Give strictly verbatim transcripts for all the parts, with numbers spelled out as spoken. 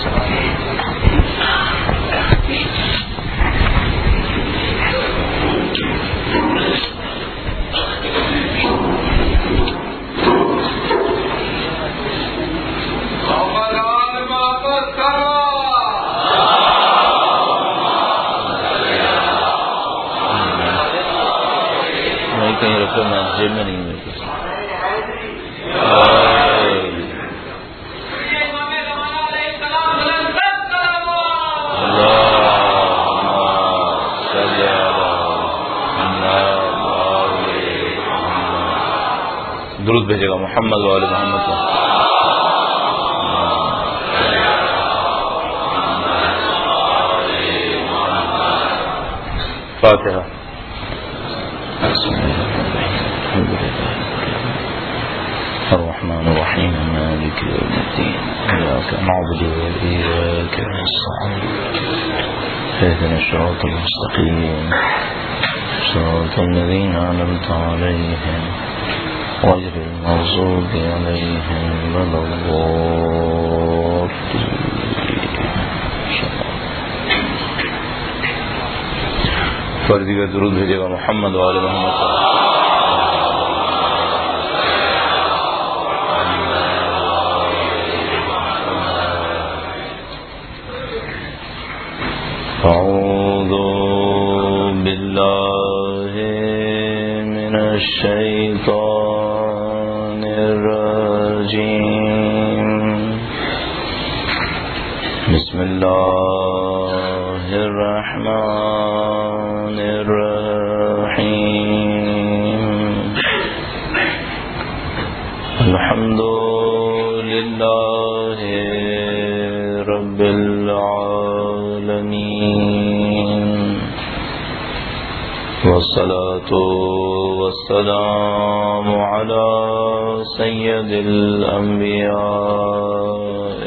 کہیں رکھو میں جیب میں نہیں ملتی. درود بھیجے گا محمد وآل محمد کو. فاتحہ. الرحمن الرحيم مالك يوم الدين إياك نعبد وإياك نستعين اهدنا الصراط المستقيم صراط الذين أنعمت عليهم غير المغضوب عليهم ولا الضالين. فردی کا درود بھیجے گا محمد وآل محمد. اعوذ باللہ من الشیطان الرجیم. بسم اللہ الرحمن الرحیم. الحمد للہ رب العالمین والصلاة والسلام على سید الانبیاء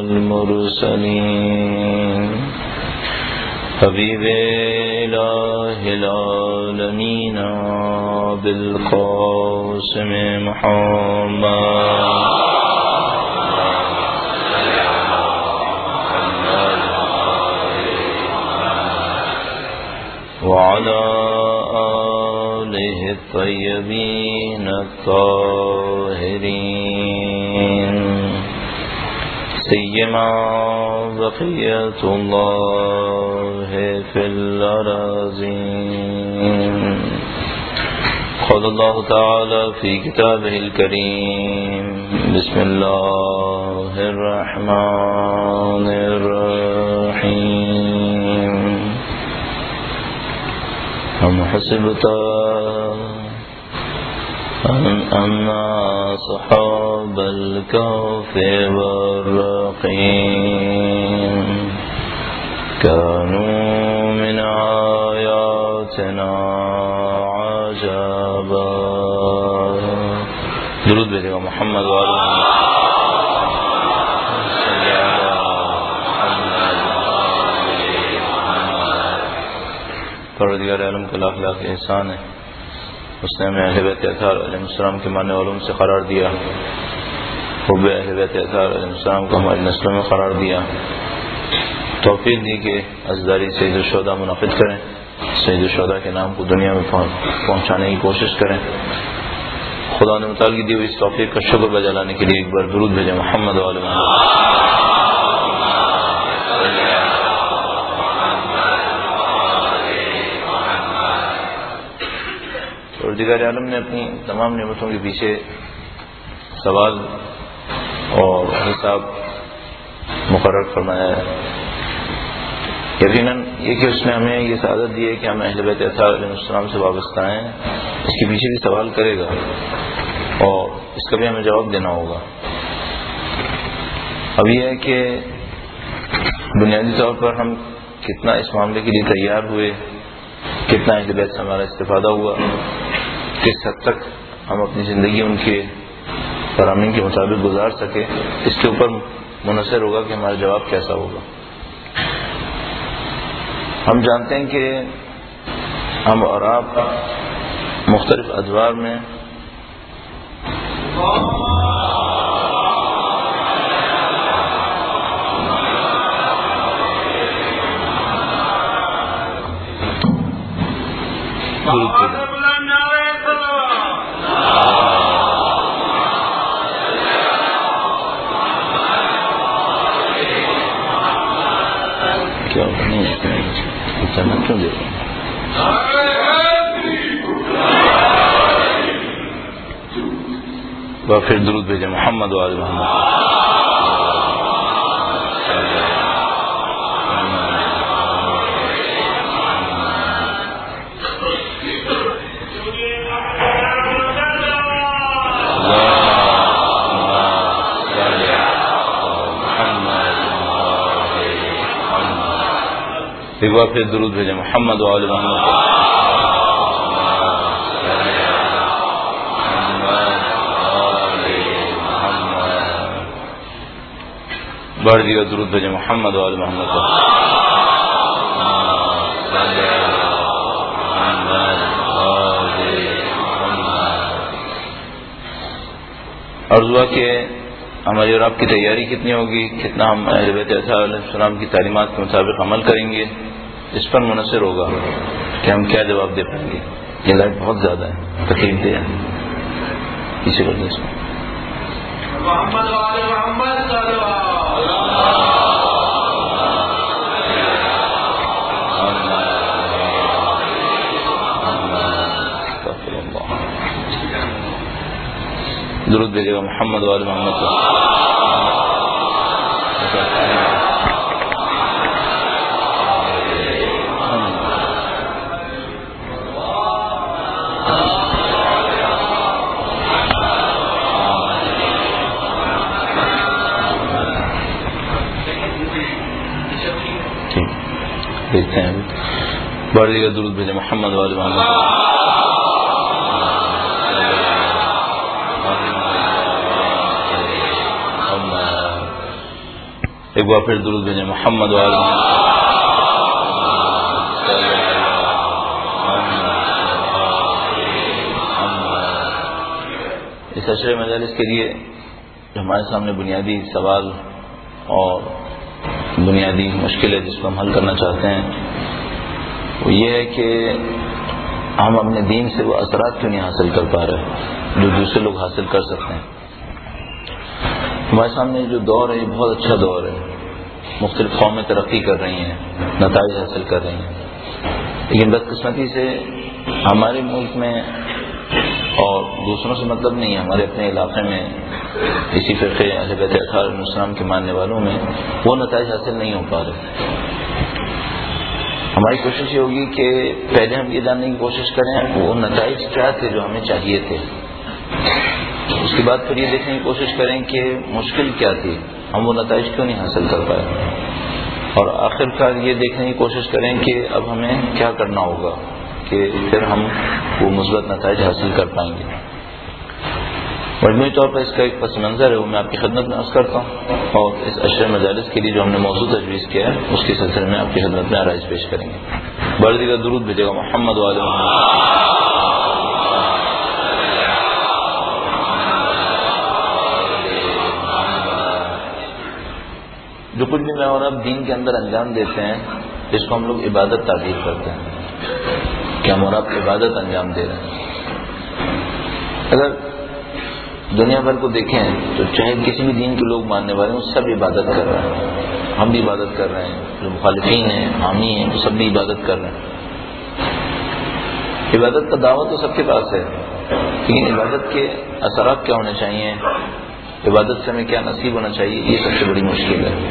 والمرسلین حبیب الہ العالمین بالقاسم محمد وعلى آله الطيبين الطاهرين سيما بقية الله في الأراضين. قال الله تعالى في كتابه الكريم بسم الله الرحمن الرحيم. أم حسبت أن أصحاب الكهف والرقيم كانوا من آياتنا عجبا. درود بھیجے گا محمد وآل پروردگار عالم کا لاکھ لاکھ احسان ہے. اس نے ہمیں اہل بیت اطہار علیہ السلام کے ماننے والوں سے قرار دیا. حب اہل بیت اطہار علیہ السلام کو ہماری نسلوں میں قرار دیا. توفیق دی کہ عزداری سید الشہداء منعقد کریں. سید الشہداء کے نام کو دنیا میں پہنچانے کی کوشش کریں. خدا نے متعلق دی ہوئی اس توفیق کا شکر بجا لانے کے لیے ایک بار درود بھیجیں محمد وآل محمد. پروردگار عالم نے اپنی تمام نعمتوں کے پیچھے سوال اور حساب مقرر فرمایا ہے. یقیناً یہ کہ اس نے ہمیں یہ سعادت دی ہے کہ ہم اہل بیت اطہار علیہ السلام سے وابستہ ہیں، اس کے پیچھے بھی سوال کرے گا اور اس کا بھی ہمیں جواب دینا ہوگا. اب یہ ہے کہ بنیادی طور پر ہم کتنا اس معاملے کے لیے تیار ہوئے، کتنا اہل بیت سے ہمارا استفادہ ہوا، کس حد تک ہم اپنی زندگی ان کے فرامین کے مطابق گزار سکے، اس کے اوپر منحصر ہوگا کہ ہمارا جواب کیسا ہوگا. ہم جانتے ہیں کہ ہم اور آپ مختلف ادوار میں کیا نہیں چلنا کیوں دے رہے پھر درود بھیجے محمد وآل محمد. ایک بار پھر درود بھیجے محمد وآل محمد. بڑھ دیگر درود بھیجے محمد وآل محمد. عرض ہوا کہ ہماری اور آپ کی تیاری کتنی ہوگی، کتنا ہم اہل بیت اطہار علیہ السلام کی تعلیمات کے مطابق عمل کریں گے، اس پر منحصر ہوگا کہ ہم کیا جواب دے پائیں گے. یہ لائٹ بہت زیادہ ہے، تکلیف دہ ہے، اسی وجہ سے محمد والے محمد درود بھیجے گا محمد والے محمد کا. دیکھتے ہیں بڑھ دیگر درود بھیجے محمد والے محمد. ایک بار پھر درود بھیجے محمد والے محمد. اس عشرے مجالس کے لیے جو ہمارے سامنے بنیادی سوال اور بنیادی مشکل ہے جس کو ہم حل کرنا چاہتے ہیں وہ یہ ہے کہ ہم اپنے دین سے وہ اثرات کیوں نہیں حاصل کر پا رہے جو دوسرے لوگ حاصل کر سکتے ہیں. ہمارے سامنے جو دور ہے یہ بہت اچھا دور ہے، مختلف قومیں ترقی کر رہی ہیں، نتائج حاصل کر رہی ہیں، لیکن بدقسمتی سے ہمارے ملک میں اور دوسروں سے مطلب نہیں ہے، ہمارے اپنے علاقے میں اسی فرقے اہل بیت اطہار علیہ السلام کے ماننے والوں میں وہ نتائج حاصل نہیں ہو پا رہے. ہماری کوشش یہ ہوگی کہ پہلے ہم یہ جاننے کی کوشش کریں وہ نتائج کیا تھے جو ہمیں چاہیے تھے، اس کے بعد پھر یہ دیکھنے کی کوشش کریں کہ مشکل کیا تھی، ہم وہ نتائج کیوں نہیں حاصل کر پائے، اور آخر کار یہ دیکھنے کی کوشش کریں کہ اب ہمیں کیا کرنا ہوگا کہ پھر ہم وہ مثبت نتائج حاصل کر پائیں گے. مجموعی طور پر اس کا ایک پس منظر ہے وہ میں آپ کی خدمت میں عرض کرتا ہوں، اور اس عشرے مجالس کے لیے جو ہم نے موضوع تجویز کیا ہے اس کے سلسلے میں آپ کی خدمت میں آرائش پیش کریں گے. بڑھ دیگر درود بھیجے گا محمد والے محمد. جو کچھ بھی میں اور اب دین کے اندر انجام دیتے ہیں اس کو ہم لوگ عبادت تعبیر کرتے ہیں کہ ہم اور اب عبادت انجام دے رہے ہیں. اگر دنیا بھر کو دیکھیں تو چاہے کسی بھی دین کے لوگ ماننے والے ہیں سب عبادت کر رہے ہیں، ہم بھی عبادت کر رہے ہیں، جو مخالفین ہیں حامی ہیں وہ سب بھی عبادت کر رہے ہیں. عبادت کا دعویٰ تو سب کے پاس ہے، لیکن عبادت کے اثرات کیا ہونے چاہیے، عبادت سے ہمیں کیا نصیب ہونا چاہیے، یہ سب سے بڑی مشکل ہے.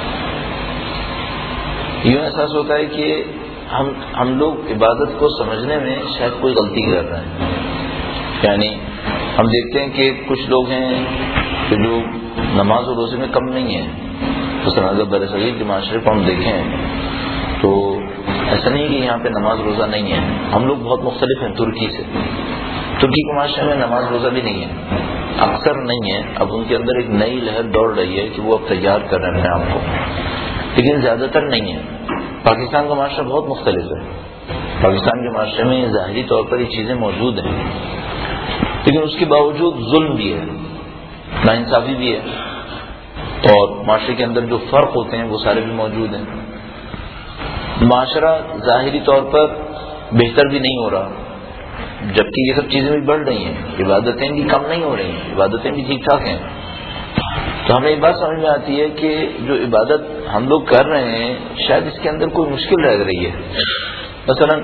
یوں احساس ہوتا ہے کہ ہم ہم لوگ عبادت کو سمجھنے میں شاید کوئی غلطی کر رہے ہیں. یعنی ہم دیکھتے ہیں کہ کچھ لوگ ہیں کہ جو نماز و روزے میں کم نہیں ہیں. مثلا اگر بر صغیر کے معاشرے کو ہم دیکھیں تو ایسا نہیں کہ یہاں پہ نماز روزہ نہیں ہے. ہم لوگ بہت مختلف ہیں ترکی سے. ترکی کے معاشرے میں نماز روزہ بھی نہیں ہے، اکثر نہیں ہے. اب ان کے اندر ایک نئی لہر دوڑ رہی ہے کہ وہ اب تیار کر رہے ہیں آپ کو، لیکن زیادہ تر نہیں ہے. پاکستان کا معاشرہ بہت مختلف ہے. پاکستان کے معاشرے میں ظاہری طور پر یہ چیزیں موجود ہیں، لیکن اس کے باوجود ظلم بھی ہے، ناانصافی بھی ہے، اور معاشرے کے اندر جو فرق ہوتے ہیں وہ سارے بھی موجود ہیں. معاشرہ ظاہری طور پر بہتر بھی نہیں ہو رہا جبکہ یہ سب چیزیں بھی بڑھ رہی ہیں، عبادتیں بھی کم نہیں ہو رہی ہیں، عبادتیں بھی ٹھیک ٹھاک ہیں. تو ہمیں یہ بات سمجھ میں آتی ہے کہ جو عبادت ہم لوگ کر رہے ہیں شاید اس کے اندر کوئی مشکل رہ رہی ہے. مثلا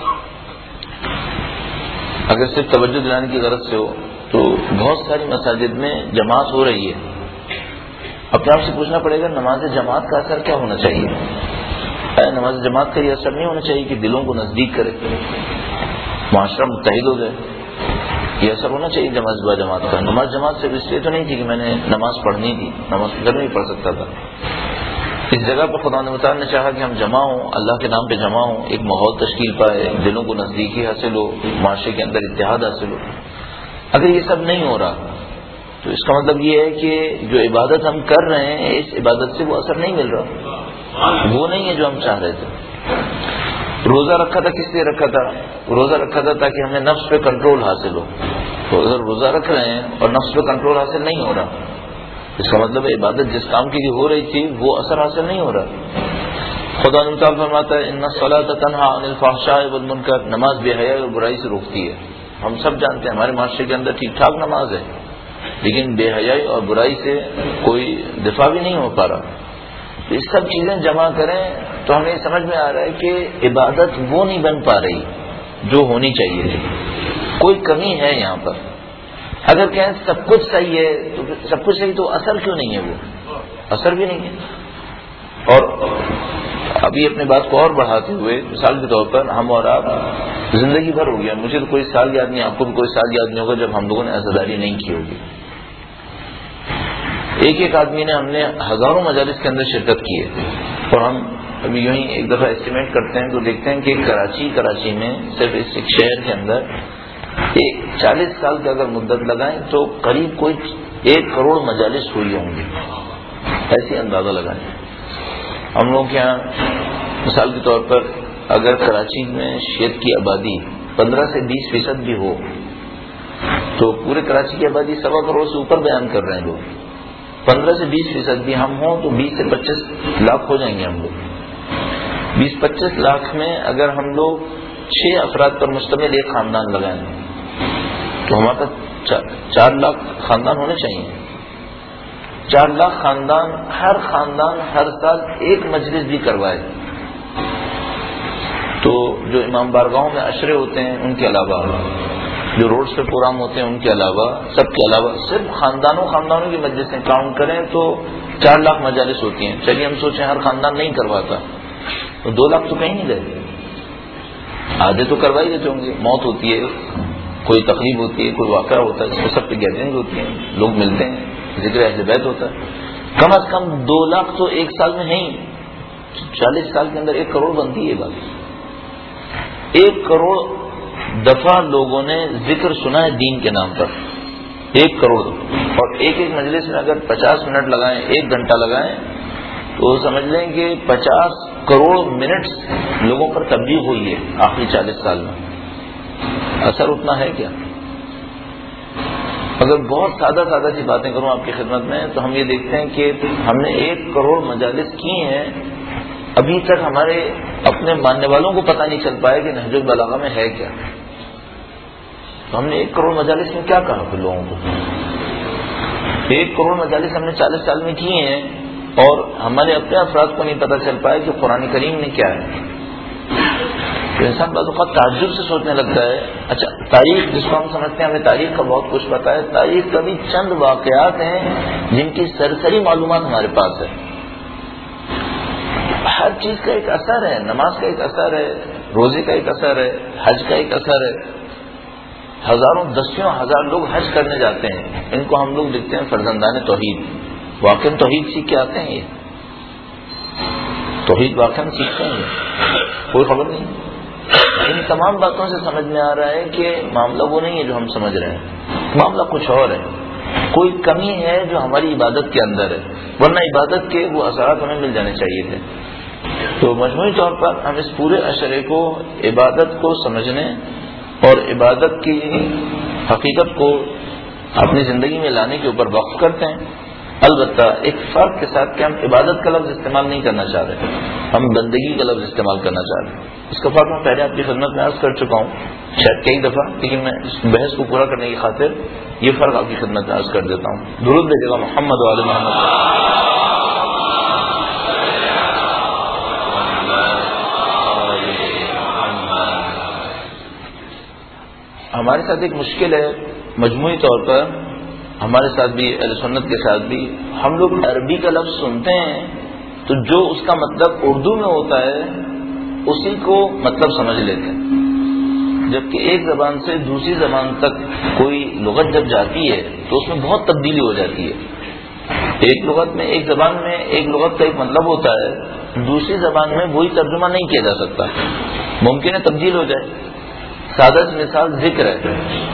اگر صرف توجہ دلانے کی غرض سے ہو تو بہت ساری مساجد میں جماعت ہو رہی ہے. اپنے آپ سے پوچھنا پڑے گا نماز جماعت کا اثر کیا ہونا چاہیے؟ نماز جماعت کا یہ اثر نہیں ہونا چاہیے کہ دلوں کو نزدیک کرے، معاشرہ متحد ہو جائے. یہ اثر ہونا چاہیے نماز با جماعت کا. نماز جماعت صرف اس لیے تو نہیں تھی کہ میں نے نماز پڑھنی تھی، نماز گھر میں ہی پڑھ سکتا تھا. اس جگہ پر خدا متعال نے چاہا کہ ہم جمع ہوں، اللہ کے نام پہ جمع ہوں، ایک ماحول تشکیل پائے، دلوں کو نزدیکی حاصل ہو، معاشرے کے اندر اتحاد حاصل ہو. اگر یہ سب نہیں ہو رہا تو اس کا مطلب یہ ہے کہ جو عبادت ہم کر رہے ہیں اس عبادت سے وہ اثر نہیں مل رہا، وہ نہیں ہے جو ہم چاہ رہے تھے. روزہ رکھا تھا کس لیے رکھا تھا؟ روزہ رکھا تھا تاکہ ہمیں نفس پہ کنٹرول حاصل ہو. تو اگر روزہ رکھ رہے ہیں اور نفس پہ کنٹرول حاصل نہیں ہو رہا، اس کا مطلب ہے عبادت جس کام کی ہو رہی تھی وہ اثر حاصل نہیں ہو رہا. خدا تعالیٰ فرماتا ہے ان الصلاۃ تنہی عن الفحشاء والمنکر، نماز بے حیائی اور برائی سے روکتی ہے. ہم سب جانتے ہیں ہمارے معاشرے کے اندر ٹھیک ٹھاک نماز ہے، لیکن بے حیائی اور برائی سے کوئی دفاع بھی نہیں ہو پا رہا. تو اس سب چیزیں جمع کریں تو ہمیں سمجھ میں آ رہا ہے کہ عبادت وہ نہیں بن پا رہی جو ہونی چاہیے تھی. کوئی کمی ہے یہاں پر. اگر کہیں سب کچھ صحیح ہے تو سب کچھ صحیح تو اثر کیوں نہیں ہے؟ وہ اثر بھی نہیں ہے. اور ابھی اپنے بات کو اور بڑھاتے ہوئے مثال کے طور پر ہم اور آپ زندگی بھر ہو گیا، مجھے تو کوئی سال یاد نہیں، آپ کو بھی کوئی سال یاد نہیں ہوگا جب ہم لوگوں نے عزاداری نہیں کی ہوگی. ایک ایک آدمی نے ہم نے ہزاروں مجالس کے اندر شرکت کی ہے. اور ہم ابھی یوں ہی ایک دفعہ اسٹیمیٹ کرتے ہیں تو دیکھتے ہیں کہ کراچی کراچی میں صرف اس ایک شہر کے اندر ایک چالیس سال کی اگر مدت لگائیں تو قریب کوئی ایک کروڑ مجالس ہوئی ہوں گی، ایسی اندازہ لگائیں. ہم لوگ کے یہاں مثال کے طور پر اگر کراچی میں شیعت کی آبادی پندرہ سے بیس فیصد بھی ہو تو پورے کراچی کی آبادی سوا کروڑ سے اوپر بیان کر رہے ہیں لوگ. پندرہ سے بیس فیصد بھی ہم ہوں تو بیس سے پچیس لاکھ ہو جائیں گے ہم لوگ. بیس پچیس لاکھ میں اگر ہم لوگ چھ افراد پر مشتمل ایک خاندان لگائیں تو ہمارے پاس چار لاکھ خاندان ہونے چاہیے. چار لاکھ خاندان، ہر خاندان ہر سال ایک مجلس بھی کروائے تو جو امام بارگاہوں میں عشرے ہوتے ہیں ان کے علاوہ، جو روڈز پہ پروگرام ہوتے ہیں ان کے علاوہ، سب کے علاوہ صرف خاندانوں خاندانوں کی مجلسیں کاؤنٹ کریں تو چار لاکھ مجالس ہوتی ہیں. چلیے ہم سوچیں ہر خاندان نہیں کرواتا تو دو لاکھ تو کہیں نہیں گئے. آدھے تو کروائی دیتے ہوں گے. موت ہوتی ہے، کوئی تقریب ہوتی ہے، کوئی واقعہ ہوتا ہے، اس میں سب کی گیدرنگ ہوتی ہیں، لوگ ملتے ہیں، ذکر اہل بیت ہوتا ہے. کم از کم دو لاکھ تو ایک سال میں نہیں، چالیس سال کے اندر ایک کروڑ بنتی ہے. بات ایک کروڑ دفعہ لوگوں نے ذکر سنا ہے دین کے نام پر، ایک کروڑ. اور ایک ایک مجلس میں اگر پچاس منٹ لگائیں، ایک گھنٹہ لگائیں تو سمجھ لیں کہ پچاس کروڑ منٹ لوگوں پر تبلیغ ہوئی ہے آخری چالیس سال میں. اثر اتنا ہے کیا؟ اگر بہت سادہ سادہ سی باتیں کروں آپ کی خدمت میں تو ہم یہ دیکھتے ہیں کہ ہم نے ایک کروڑ مجالس کی ہیں، ابھی تک ہمارے اپنے ماننے والوں کو پتہ نہیں چل پایا کہ نہج البلاغہ میں ہے کیا. تو ہم نے ایک کروڑ مجالس میں کیا کہا پھر لوگوں کو؟ ایک کروڑ مجالس ہم نے چالیس سال میں کیے ہیں اور ہمارے اپنے افراد کو نہیں پتہ چل پایا کہ قرآن کریم میں کیا ہے. تو انسان بعض اوقات تعجب سے سوچنے لگتا ہے اچھا تاریخ جس کو ہم سمجھتے ہیں ہمیں تاریخ کا بہت کچھ پتا ہے، تاریخ کا بھی چند واقعات ہیں جن کی سرسری معلومات ہمارے پاس ہے. ہر چیز کا ایک اثر ہے، نماز کا ایک اثر ہے، روزے کا ایک اثر ہے، حج کا ایک اثر ہے. ہزاروں دسیوں ہزار لوگ حج کرنے جاتے ہیں، ان کو ہم لوگ لکھتے ہیں فرزندان توحید. واقعی توحید سیکھ کے آتے ہیں، یہ توحید واقعی سیکھتے ہیں، کوئی خبر نہیں. ان تمام باتوں سے سمجھ میں آ رہا ہے کہ معاملہ وہ نہیں ہے جو ہم سمجھ رہے ہیں، معاملہ کچھ اور ہے. کوئی کمی ہے جو ہماری عبادت کے اندر ہے، ورنہ عبادت کے وہ اثرات ہمیں مل جانے چاہیے تھے. تو مجموعی طور پر ہم اس پورے اشرے کو عبادت کو سمجھنے اور عبادت کی حقیقت کو اپنی زندگی میں لانے کے اوپر وقف کرتے ہیں. البتہ ایک فرق کے ساتھ کہ ہم عبادت کا لفظ استعمال نہیں کرنا چاہ رہے، ہم بندگی کا لفظ استعمال کرنا چاہ رہے ہیں۔ اس کا فرق میں پہلے آپ کی خدمت میں عرض کر چکا ہوں شاید کئی دفعہ، لیکن میں اس بحث کو پورا کرنے کی خاطر یہ فرق آپ کی خدمت میں عرض کر دیتا ہوں۔ درود بھیجے گا محمد وعلی محمد۔ ہمارے ساتھ ایک مشکل ہے مجموعی طور پر، ہمارے ساتھ بھی اہل سنت کے ساتھ بھی، ہم لوگ عربی کا لفظ سنتے ہیں تو جو اس کا مطلب اردو میں ہوتا ہے اسی کو مطلب سمجھ لیتے ہیں، جبکہ ایک زبان سے دوسری زبان تک کوئی لغت جب جاتی ہے تو اس میں بہت تبدیلی ہو جاتی ہے۔ ایک لغت میں ایک زبان میں ایک لغت کا ایک مطلب ہوتا ہے، دوسری زبان میں وہی ترجمہ نہیں کیا جا سکتا، ممکن ہے تبدیل ہو جائے۔ سادہ سی مثال ذکر ہے،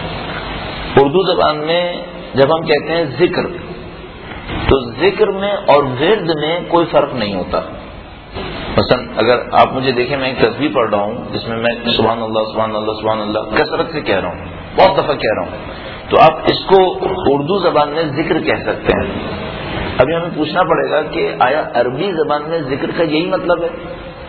اردو زبان میں جب ہم کہتے ہیں ذکر تو ذکر میں اور ورد میں کوئی فرق نہیں ہوتا۔ مثلا اگر آپ مجھے دیکھیں میں ایک تسبیح پڑھ رہا ہوں جس میں میں سبحان اللہ سبحان اللہ سبحان اللہ کثرت سے کہہ رہا ہوں، بہت دفعہ کہہ رہا ہوں، تو آپ اس کو اردو زبان میں ذکر کہہ سکتے ہیں۔ ابھی ہمیں پوچھنا پڑے گا کہ آیا عربی زبان میں ذکر کا یہی مطلب ہے؟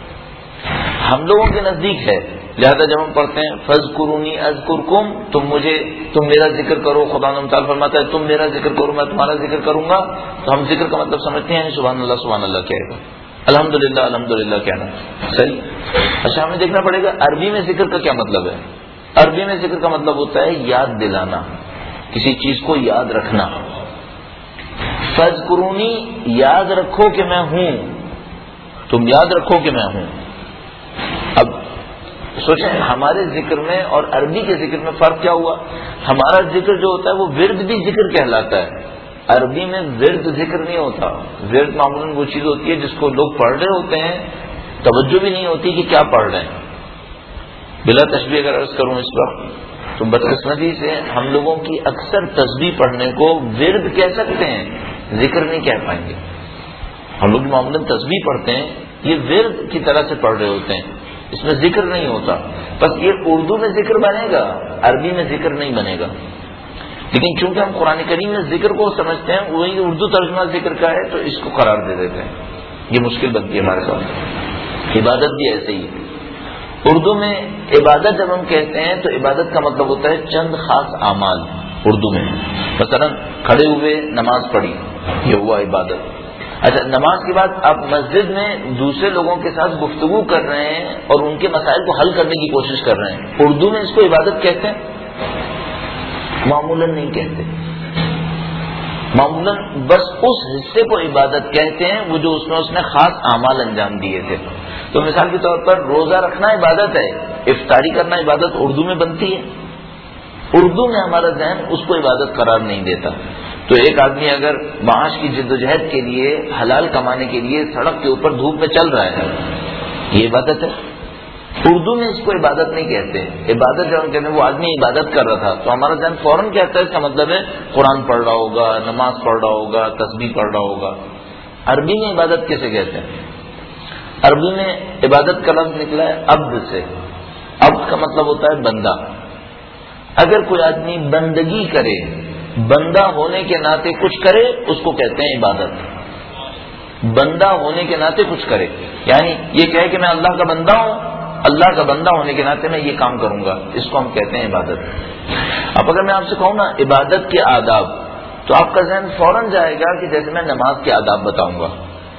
ہم لوگوں کے نزدیک ہے، لہذا جب ہم پڑھتے ہیں فَاذْكُرُونِي أَذْكُرْكُمْ، تم مجھے تم میرا ذکر کرو، خدا نے تعالیٰ فرماتا ہے تم میرا ذکر کرو میں تمہارا ذکر کروں گا، تو ہم ذکر کا مطلب سمجھتے ہیں سبحان اللہ سبحان اللہ کہے گا، الحمدللہ الحمدللہ کہنا، صحیح۔ اچھا ہمیں دیکھنا پڑے گا عربی میں ذکر کا کیا مطلب ہے۔ عربی میں ذکر کا مطلب ہوتا ہے یاد دلانا، کسی چیز کو یاد رکھنا۔ فَاذْكُرُونِي، یاد رکھو کہ میں ہوں، تم یاد رکھو کہ میں ہوں۔ اب سوچیں ہمارے ذکر میں اور عربی کے ذکر میں فرق کیا ہوا؟ ہمارا ذکر جو ہوتا ہے وہ ورد بھی ذکر کہلاتا ہے، عربی میں ورد ذکر نہیں ہوتا۔ ورد معمولاً وہ چیز ہوتی ہے جس کو لوگ پڑھ رہے ہوتے ہیں، توجہ بھی نہیں ہوتی کہ کیا پڑھ رہے ہیں۔ بلا تشبیہ اگر عرض کروں اس پر تو بدقسمتی سے ہم لوگوں کی اکثر تسبیح پڑھنے کو ورد کہہ سکتے ہیں، ذکر نہیں کہہ پائیں گے۔ ہم لوگ معمولاً تسبیح پڑھتے ہیں، یہ ورد کی طرح سے پڑھ رہے ہوتے ہیں، اس میں ذکر نہیں ہوتا۔ بس یہ اردو میں ذکر بنے گا، عربی میں ذکر نہیں بنے گا۔ لیکن چونکہ ہم قرآن کریم میں ذکر کو سمجھتے ہیں، وہی اردو ترجمہ ذکر کا ہے تو اس کو قرار دے دیتے ہیں، یہ مشکل بنتی ہے ہمارے ساتھ۔ عبادت بھی ایسے ہی ہے، اردو میں عبادت جب ہم کہتے ہیں تو عبادت کا مطلب ہوتا ہے چند خاص اعمال اردو میں، مثلا کھڑے ہوئے نماز پڑھی، یہ ہوا عبادت۔ اچھا نماز کے بعد آپ مسجد میں دوسرے لوگوں کے ساتھ گفتگو کر رہے ہیں اور ان کے مسائل کو حل کرنے کی کوشش کر رہے ہیں، اردو میں اس کو عبادت کہتے ہیں؟ معمولاً نہیں کہتے، معمولاً بس اس حصے کو عبادت کہتے ہیں وہ جو اس میں اس نے خاص اعمال انجام دیے تھے۔ تو مثال کے طور پر روزہ رکھنا عبادت ہے، افطاری کرنا عبادت اردو میں بنتی ہے، اردو میں ہمارا ذہن اس کو عبادت قرار نہیں دیتا۔ تو ایک آدمی اگر معاش کی جدوجہد کے لیے حلال کمانے کے لیے سڑک کے اوپر دھوپ میں چل رہا ہے، یہ عبادت ہے۔ اردو میں اس کو عبادت نہیں کہتے، عبادت جب ہم کہتے ہیں وہ آدمی عبادت کر رہا تھا تو ہمارا ذہن فوراً کہتا ہے اس کا مطلب ہے قرآن پڑھ رہا ہوگا، نماز پڑھ رہا ہوگا، تسبیح پڑھ رہا ہوگا۔ عربی میں عبادت کیسے کہتے ہیں؟ عربی میں عبادت کا لفظ نکلا ہے عبد سے، عبد کا مطلب ہوتا ہے بندہ۔ اگر کوئی آدمی بندگی کرے، بندہ ہونے کے ناطے کچھ کرے، اس کو کہتے ہیں عبادت۔ بندہ ہونے کے ناطے کچھ کرے، یعنی یہ کہے کہ میں اللہ کا بندہ ہوں، اللہ کا بندہ ہونے کے ناطے میں یہ کام کروں گا، اس کو ہم کہتے ہیں عبادت۔ اب اگر میں آپ سے کہوں نا عبادت کے آداب، تو آپ کا ذہن فوراً جائے گا کہ جیسے میں نماز کے آداب بتاؤں گا،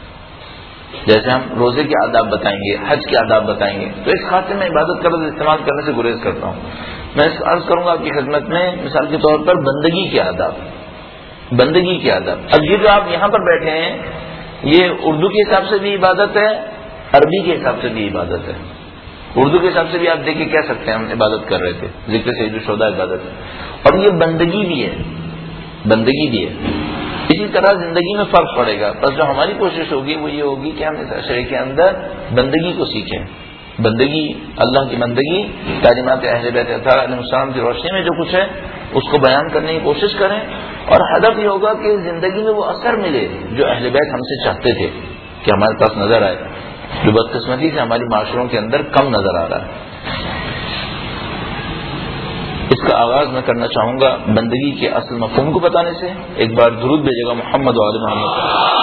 جیسے ہم روزے کے آداب بتائیں گے، حج کے آداب بتائیں گے، تو اس خاطر میں عبادت کا لفظ استعمال کرنے سے گریز کرتا ہوں۔ میں اس عرض کروں گا آپ کی خدمت میں مثال کے طور پر بندگی کے آداب، بندگی کے آداب۔ اب یہ جو آپ یہاں پر بیٹھے ہیں یہ اردو کے حساب سے بھی عبادت ہے، عربی کے حساب سے بھی عبادت ہے۔ اردو کے حساب سے بھی آپ دیکھ کے کہہ سکتے ہیں ہم عبادت کر رہے تھے، ذکر سے جو شودہ عبادت ہے، اور یہ بندگی بھی ہے، بندگی بھی ہے۔ اسی طرح زندگی میں فرق پڑے گا، بس جو ہماری کوشش ہوگی وہ یہ ہوگی کہ ہم اس اشرے کے اندر بندگی کو سیکھیں، بندگی، اللہ کی بندگی، تعلیمات اہل بیت اطہار علیہ السلام کی روشنی میں جو کچھ ہے اس کو بیان کرنے کی کوشش کریں، اور ہدف یہ ہوگا کہ زندگی میں وہ اثر ملے جو اہل بیت ہم سے چاہتے تھے کہ ہمارے پاس نظر آئے، جو بدقسمتی سے ہماری معاشروں کے اندر کم نظر آ رہا ہے۔ اس کا آغاز میں کرنا چاہوں گا بندگی کے اصل مفہوم کو بتانے سے. ایک بار درود بھیجے گا محمد و آل محمد.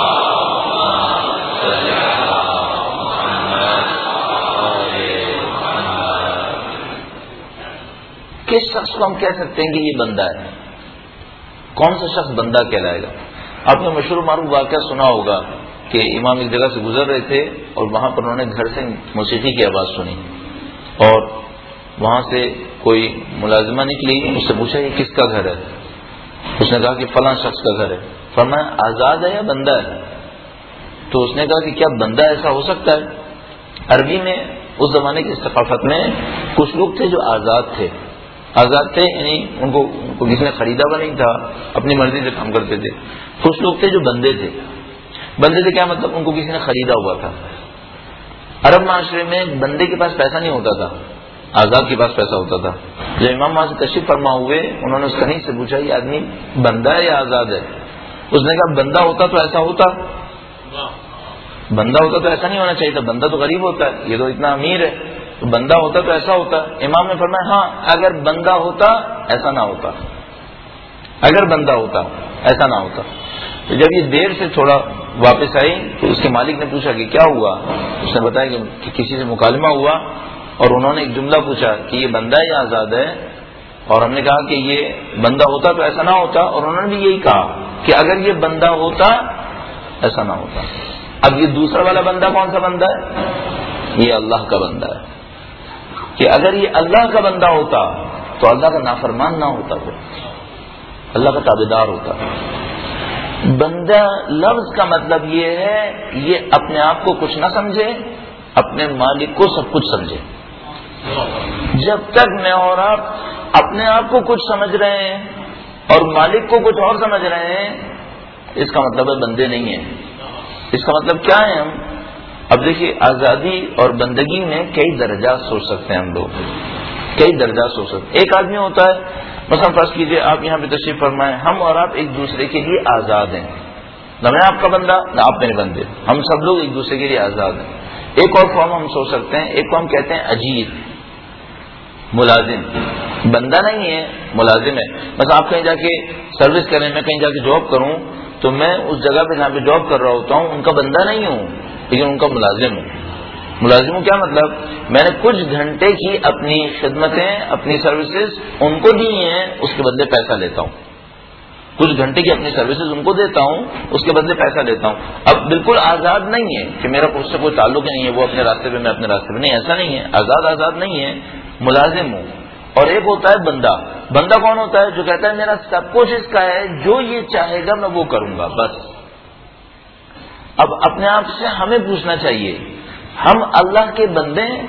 کس شخص کو ہم کہہ سکتے ہیں کہ یہ بندہ ہے؟ کون سا شخص بندہ کہلائے گا؟ آپ نے مشہور معروف واقعہ سنا ہوگا کہ امام ایک جگہ سے گزر رہے تھے اور وہاں پر انہوں نے گھر سے موسیقی کی آواز سنی اور وہاں سے کوئی ملازمہ نکلی. اس سے پوچھا یہ کس کا گھر ہے؟ اس نے کہا کہ فلاں شخص کا گھر ہے. فرمایا آزاد ہے یا بندہ ہے؟ تو اس نے کہا کہ کیا بندہ ایسا ہو سکتا ہے؟ عربی میں اس زمانے کی ثقافت میں کچھ لوگ تھے جو آزاد تھے. آزاد تھے یعنی ان کو, ان کو کسی نے خریدا ہوا نہیں تھا, اپنی مرضی سے کام کرتے تھے. کچھ لوگ تھے جو بندے تھے. بندے سے کیا مطلب؟ ان کو کسی نے خریدا ہوا تھا. عرب معاشرے میں بندے کے پاس پیسہ نہیں ہوتا تھا, آزاد کے پاس پیسہ ہوتا تھا. جب امام وہاں سے تشریف فرما ہوئے انہوں نے اس کنی سے پوچھا یہ آدمی بندہ ہے یا آزاد ہے؟ اس نے کہا بندہ ہوتا تو ایسا ہوتا, بندہ ہوتا تو ایسا نہیں ہونا چاہیے تھا, بندہ تو غریب ہوتا ہے, یہ تو اتنا امیر ہے, تو بندہ ہوتا تو ایسا ہوتا. امام نے فرمایا ہاں اگر بندہ ہوتا ایسا نہ ہوتا, اگر بندہ ہوتا ایسا نہ ہوتا. تو جب یہ دیر سے تھوڑا واپس آئی تو اس کے مالک نے پوچھا کہ کیا ہوا؟ اس نے بتایا کہ کسی سے مکالمہ ہوا اور انہوں نے ایک جملہ پوچھا کہ یہ بندہ ہے یا آزاد ہے, اور ہم نے کہا کہ یہ بندہ ہوتا تو ایسا نہ ہوتا, اور انہوں نے بھی یہی کہا کہ اگر یہ بندہ ہوتا ایسا نہ ہوتا. اب یہ دوسرا والا بندہ کون سا بندہ ہے؟ یہ اللہ کا بندہ ہے. کہ اگر یہ اللہ کا بندہ ہوتا تو اللہ کا نافرمان نہ ہوتا, وہ اللہ کا تابعدار ہوتا. بندہ لفظ کا مطلب یہ ہے یہ اپنے آپ کو کچھ نہ سمجھے, اپنے مالک کو سب کچھ سمجھے. جب تک میں اور آپ اپنے آپ کو کچھ سمجھ رہے ہیں اور مالک کو کچھ اور سمجھ رہے ہیں, اس کا مطلب ہے بندے نہیں ہیں. اس کا مطلب کیا ہے؟ ہم اب دیکھیے آزادی اور بندگی میں کئی درجات سوچ سکتے ہیں ہم لوگ, کئی درجات سوچ سکتے ہیں. ایک آدمی ہوتا ہے مثلا فرض کیجئے آپ یہاں پہ تشریف فرمائیں, ہم اور آپ ایک دوسرے کے لیے آزاد ہیں, نہ میں آپ کا بندہ نہ آپ میرے بندے, ہم سب لوگ ایک دوسرے کے لیے آزاد ہیں. ایک اور فارم ہم سوچ سکتے ہیں, ایک کو ہم کہتے ہیں اجیر, ملازم. بندہ نہیں ہے, ملازم ہے. بس آپ کہیں جا کے سروس کریں, میں کہیں جا کے جاب کروں تو میں اس جگہ پہ جہاں پہ جاب کر رہا ہوتا ہوں ان کا بندہ نہیں ہوں لیکن ان کا ملازم ہوں. ملازم ہوں کیا مطلب؟ میں نے کچھ گھنٹے کی اپنی خدمتیں, اپنی سروسز ان کو دی ہیں, اس کے بدلے پیسہ لیتا ہوں. کچھ گھنٹے کی اپنی سروسز ان کو دیتا ہوں, اس کے بدلے پیسہ لیتا ہوں. اب بالکل آزاد نہیں ہے کہ میرا اس سے کوئی تعلق نہیں ہے, وہ اپنے راستے پہ میں اپنے راستے پہ, نہیں, ایسا نہیں ہے. آزاد آزاد نہیں ہے, ملازم ہوں. اور ایک ہوتا ہے بندہ. بندہ کون ہوتا ہے؟ جو کہتا ہے میرا سب کچھ اس کا ہے, جو یہ چاہے گا میں وہ کروں گا بس. اب اپنے آپ سے ہمیں پوچھنا چاہیے ہم اللہ کے بندے ہیں؟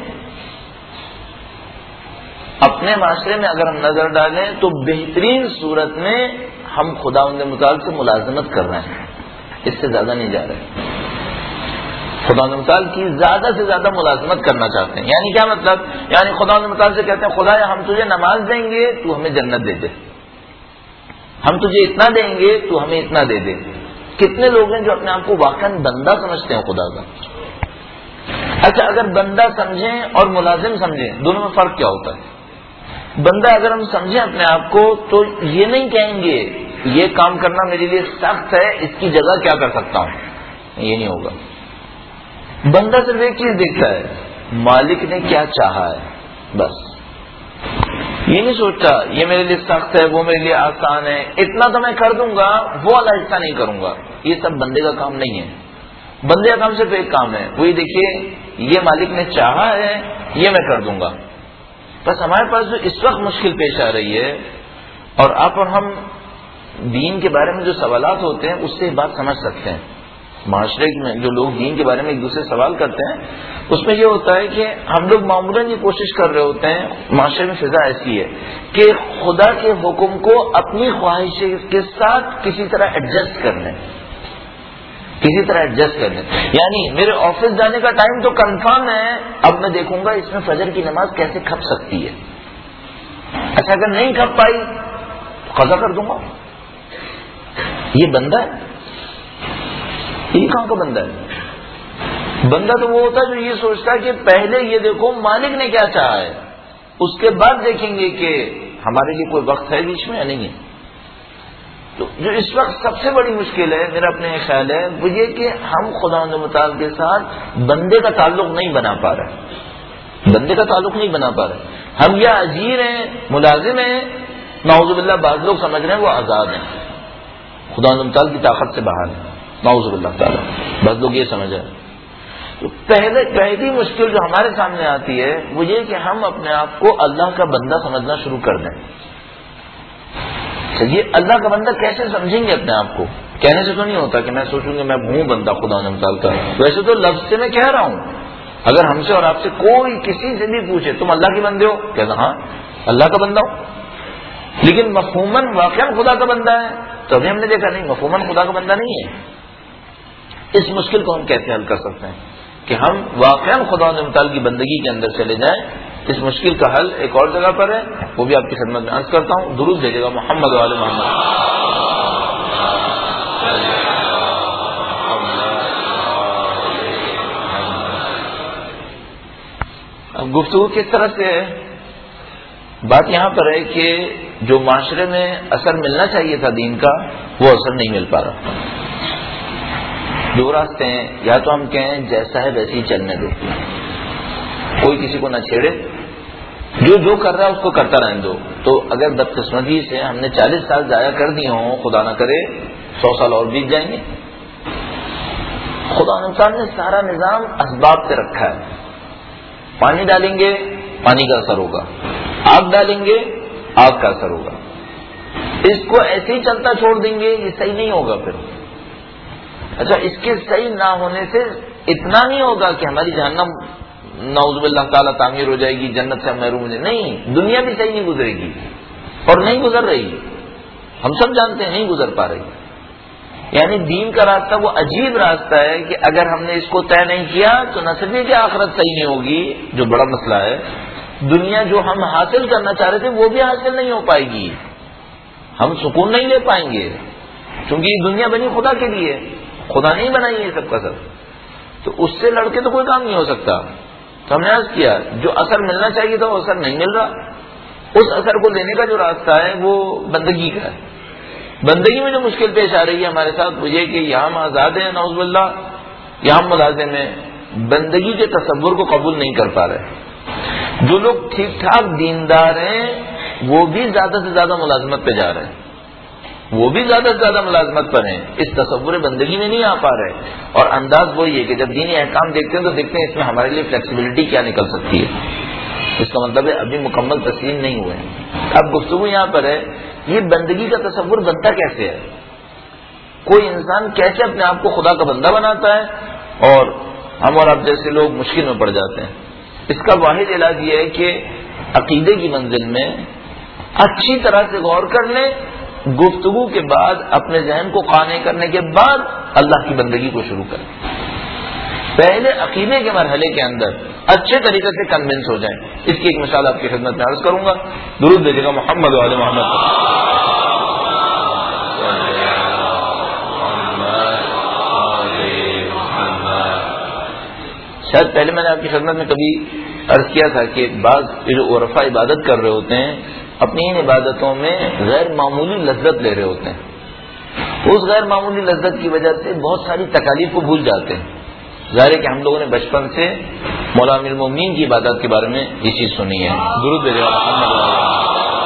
اپنے معاشرے میں اگر ہم نظر ڈالیں تو بہترین صورت میں ہم خداوند متعال سے ملازمت کر رہے ہیں, اس سے زیادہ نہیں جا رہے. خداوند متعال کی زیادہ سے زیادہ ملازمت کرنا چاہتے ہیں. یعنی کیا مطلب؟ یعنی خداوند متعال سے کہتے ہیں خدا ہم تجھے نماز دیں گے تو ہمیں جنت دے دے, ہم تجھے اتنا دیں گے تو ہمیں اتنا دے دے. کتنے لوگ ہیں جو اپنے آپ کو واقعا بندہ سمجھتے ہیں خدا کا؟ اچھا اگر بندہ سمجھیں اور ملازم سمجھیں, دونوں میں فرق کیا ہوتا ہے؟ بندہ اگر ہم سمجھیں اپنے آپ کو تو یہ نہیں کہیں گے یہ کام کرنا میرے لیے سخت ہے, اس کی جگہ کیا کر سکتا ہوں, یہ نہیں ہوگا. بندہ صرف ایک چیز دیکھتا ہے, مالک نے کیا چاہا ہے, بس. یہ نہیں سوچتا یہ میرے لیے سخت ہے, وہ میرے لیے آسان ہے, اتنا تو میں کر دوں گا, وہ والا حصہ نہیں کروں گا. یہ سب بندے کا کام نہیں ہے. بندے کا کام صرف ایک کام ہے, وہی دیکھیے یہ مالک نے چاہا ہے یہ میں کر دوں گا. بس ہمارے پاس جو اس وقت مشکل پیش آ رہی ہے, اور آپ اور ہم دین کے بارے میں جو سوالات ہوتے ہیں اس سے بات سمجھ سکتے ہیں. معاشرے میں جو لوگ دین کے بارے میں ایک دوسرے سے سوال کرتے ہیں اس میں یہ ہوتا ہے کہ ہم لوگ معمولاً یہ کوشش کر رہے ہوتے ہیں, معاشرے میں فضا ایسی ہے کہ خدا کے حکم کو اپنی خواہش کے ساتھ کسی طرح ایڈجسٹ کر لیں, کسی طرح ایڈجسٹ کر لیں. یعنی میرے آفس جانے کا ٹائم تو کنفرم ہے, اب میں دیکھوں گا اس میں فجر کی نماز کیسے کھپ سکتی ہے. اچھا اگر نہیں کھپ پائی تو قضا کر دوں گا. یہ بندہ ہے؟ یہ کہاں کا بندہ ہے؟ بندہ تو وہ ہوتا ہے جو یہ سوچتا ہے کہ پہلے یہ دیکھو مالک نے کیا چاہا ہے, اس کے بعد دیکھیں گے کہ ہمارے لیے کوئی وقت ہے بیچ میں یا نہیں ہے؟ تو جو اس وقت سب سے بڑی مشکل ہے میرا اپنے خیال ہے وہ یہ کہ ہم خدا متعال کے ساتھ بندے کا تعلق نہیں بنا پا رہے، بندے کا تعلق نہیں بنا پا رہے. ہم یا اجیر ہیں، ملازم ہیں، نعوذ باللہ بعض لوگ سمجھ رہے ہیں وہ آزاد ہیں، خدا متعال کی طاقت سے باہر ہیں، نعوذ باللہ تعالیٰ بعض لوگ یہ سمجھ رہے ہیں. تو پہلے پہلی مشکل جو ہمارے سامنے آتی ہے وہ یہ کہ ہم اپنے آپ کو اللہ کا بندہ سمجھنا شروع کر دیں. یہ اللہ کا بندہ کیسے سمجھیں گے اپنے آپ کو؟ کہنے سے تو نہیں ہوتا کہ میں سوچوں گا میں ہوں بندہ خدا متعال کا. ویسے تو لفظ سے میں کہہ رہا ہوں، اگر ہم سے اور آپ سے کوئی کسی سے بھی پوچھے تم اللہ کے بندے ہو، کہنا ہاں اللہ کا بندہ ہوں. لیکن مفہوماً واقعاً خدا کا بندہ ہے تو ابھی ہم نے دیکھا نہیں، مفہوماً خدا کا بندہ نہیں ہے. اس مشکل کو ہم کیسے حل کر سکتے ہیں کہ ہم واقعاً خدا متعال کی بندگی کے اندر چلے جائیں؟ اس مشکل کا حل ایک اور جگہ پر ہے، وہ بھی آپ کی خدمت میں عرض کرتا ہوں. درود بھیجے گا محمد و آل محمد. اب گفتگو کس طرح سے ہے؟ بات یہاں پر ہے کہ جو معاشرے میں اثر ملنا چاہیے تھا دین کا وہ اثر نہیں مل پا رہا. دو راستے ہیں، یا تو ہم کہیں جیسا ہے ویسے ہی چلنے دو، کوئی کسی کو نہ چھیڑے، جو جو کر رہا ہے اس کو کرتا رہنے دو. تو اگر بدقسمتی سے ہم نے چالیس سال ضائع کر دیے ہوں، خدا نہ کرے سو سال اور بیت جائیں گے. خدا انسان نے سارا نظام اسباب سے رکھا ہے. پانی ڈالیں گے پانی کا اثر ہوگا، آگ ڈالیں گے آگ کا اثر ہوگا. اس کو ایسے ہی چلتا چھوڑ دیں گے یہ صحیح نہیں ہوگا. پھر اچھا اس کے صحیح نہ ہونے سے اتنا نہیں ہوگا کہ ہماری جہنم نعوذ باللہ تعالیٰ تعمیر ہو جائے گی، جنت سے ہم محروم ہو جائیں. نہیں، دنیا بھی صحیح نہیں گزرے گی اور نہیں گزر رہی، ہم سب جانتے ہیں نہیں گزر پا رہی. یعنی دین کا راستہ وہ عجیب راستہ ہے کہ اگر ہم نے اس کو طے نہیں کیا تو نہ صرف یہ کہ آخرت صحیح نہیں ہوگی جو بڑا مسئلہ ہے، دنیا جو ہم حاصل کرنا چاہ رہے تھے وہ بھی حاصل نہیں ہو پائے گی. ہم سکون نہیں لے پائیں گے کیونکہ یہ دنیا بنی خدا کے لیے، خدا نہیں بنائی ہے سب کا سب. تو اس سے لڑ کے تو کوئی کام نہیں ہو سکتا. تو ہم نے عرض کیا جو اثر ملنا چاہیے تھا وہ اثر نہیں مل رہا. اس اثر کو لینے کا جو راستہ ہے وہ بندگی کا ہے. بندگی میں جو مشکل پیش آ رہی ہے ہمارے ساتھ وہ یہ کہ یہاں ہم آزاد ہیں نعوذ باللہ، یہاں ہم ملازم ہیں، بندگی کے تصور کو قبول نہیں کر پا رہے. جو لوگ ٹھیک ٹھاک دیندار ہیں وہ بھی زیادہ سے زیادہ ملازمت پہ جا رہے ہیں، وہ بھی زیادہ سے زیادہ ملازمت پر ہیں، اس تصور بندگی میں نہیں آ پا رہے. اور انداز وہی ہے کہ جب دینی احکام دیکھتے ہیں تو دیکھتے ہیں اس میں ہمارے لیے فلیکسیبلٹی کیا نکل سکتی ہے. اس کا مطلب ہے ابھی مکمل تسلیم نہیں ہوئے. اب گفتگو یہاں پر ہے یہ بندگی کا تصور بنتا کیسے ہے؟ کوئی انسان کیسے اپنے آپ کو خدا کا بندہ بناتا ہے اور ہم اور آپ جیسے لوگ مشکل میں پڑ جاتے ہیں؟ اس کا واحد علاج یہ ہے کہ عقیدے کی منزل میں اچھی طرح سے غور کر لیں، گفتگو کے بعد اپنے ذہن کو قانع کرنے کے بعد اللہ کی بندگی کو شروع کریں. پہلے عقیدے کے مرحلے کے اندر اچھے طریقے سے کنونس ہو جائیں. اس کی ایک مثال آپ کی خدمت میں عرض کروں گا. درود بھیجے گا محمد و آل محمد. شاید پہلے میں نے آپ کی خدمت میں کبھی عرض کیا تھا کہ بعض جو عرفا عبادت کر رہے ہوتے ہیں اپنی ان عبادتوں میں غیر معمولی لذت لے رہے ہوتے ہیں. اس غیر معمولی لذت کی وجہ سے بہت ساری تکالیف کو بھول جاتے ہیں. ظاہر ہے کہ ہم لوگوں نے بچپن سے مولا امیر المومنین کی عبادت کے بارے میں یہ چیز سنی ہے. درود بھیجے گا محمد.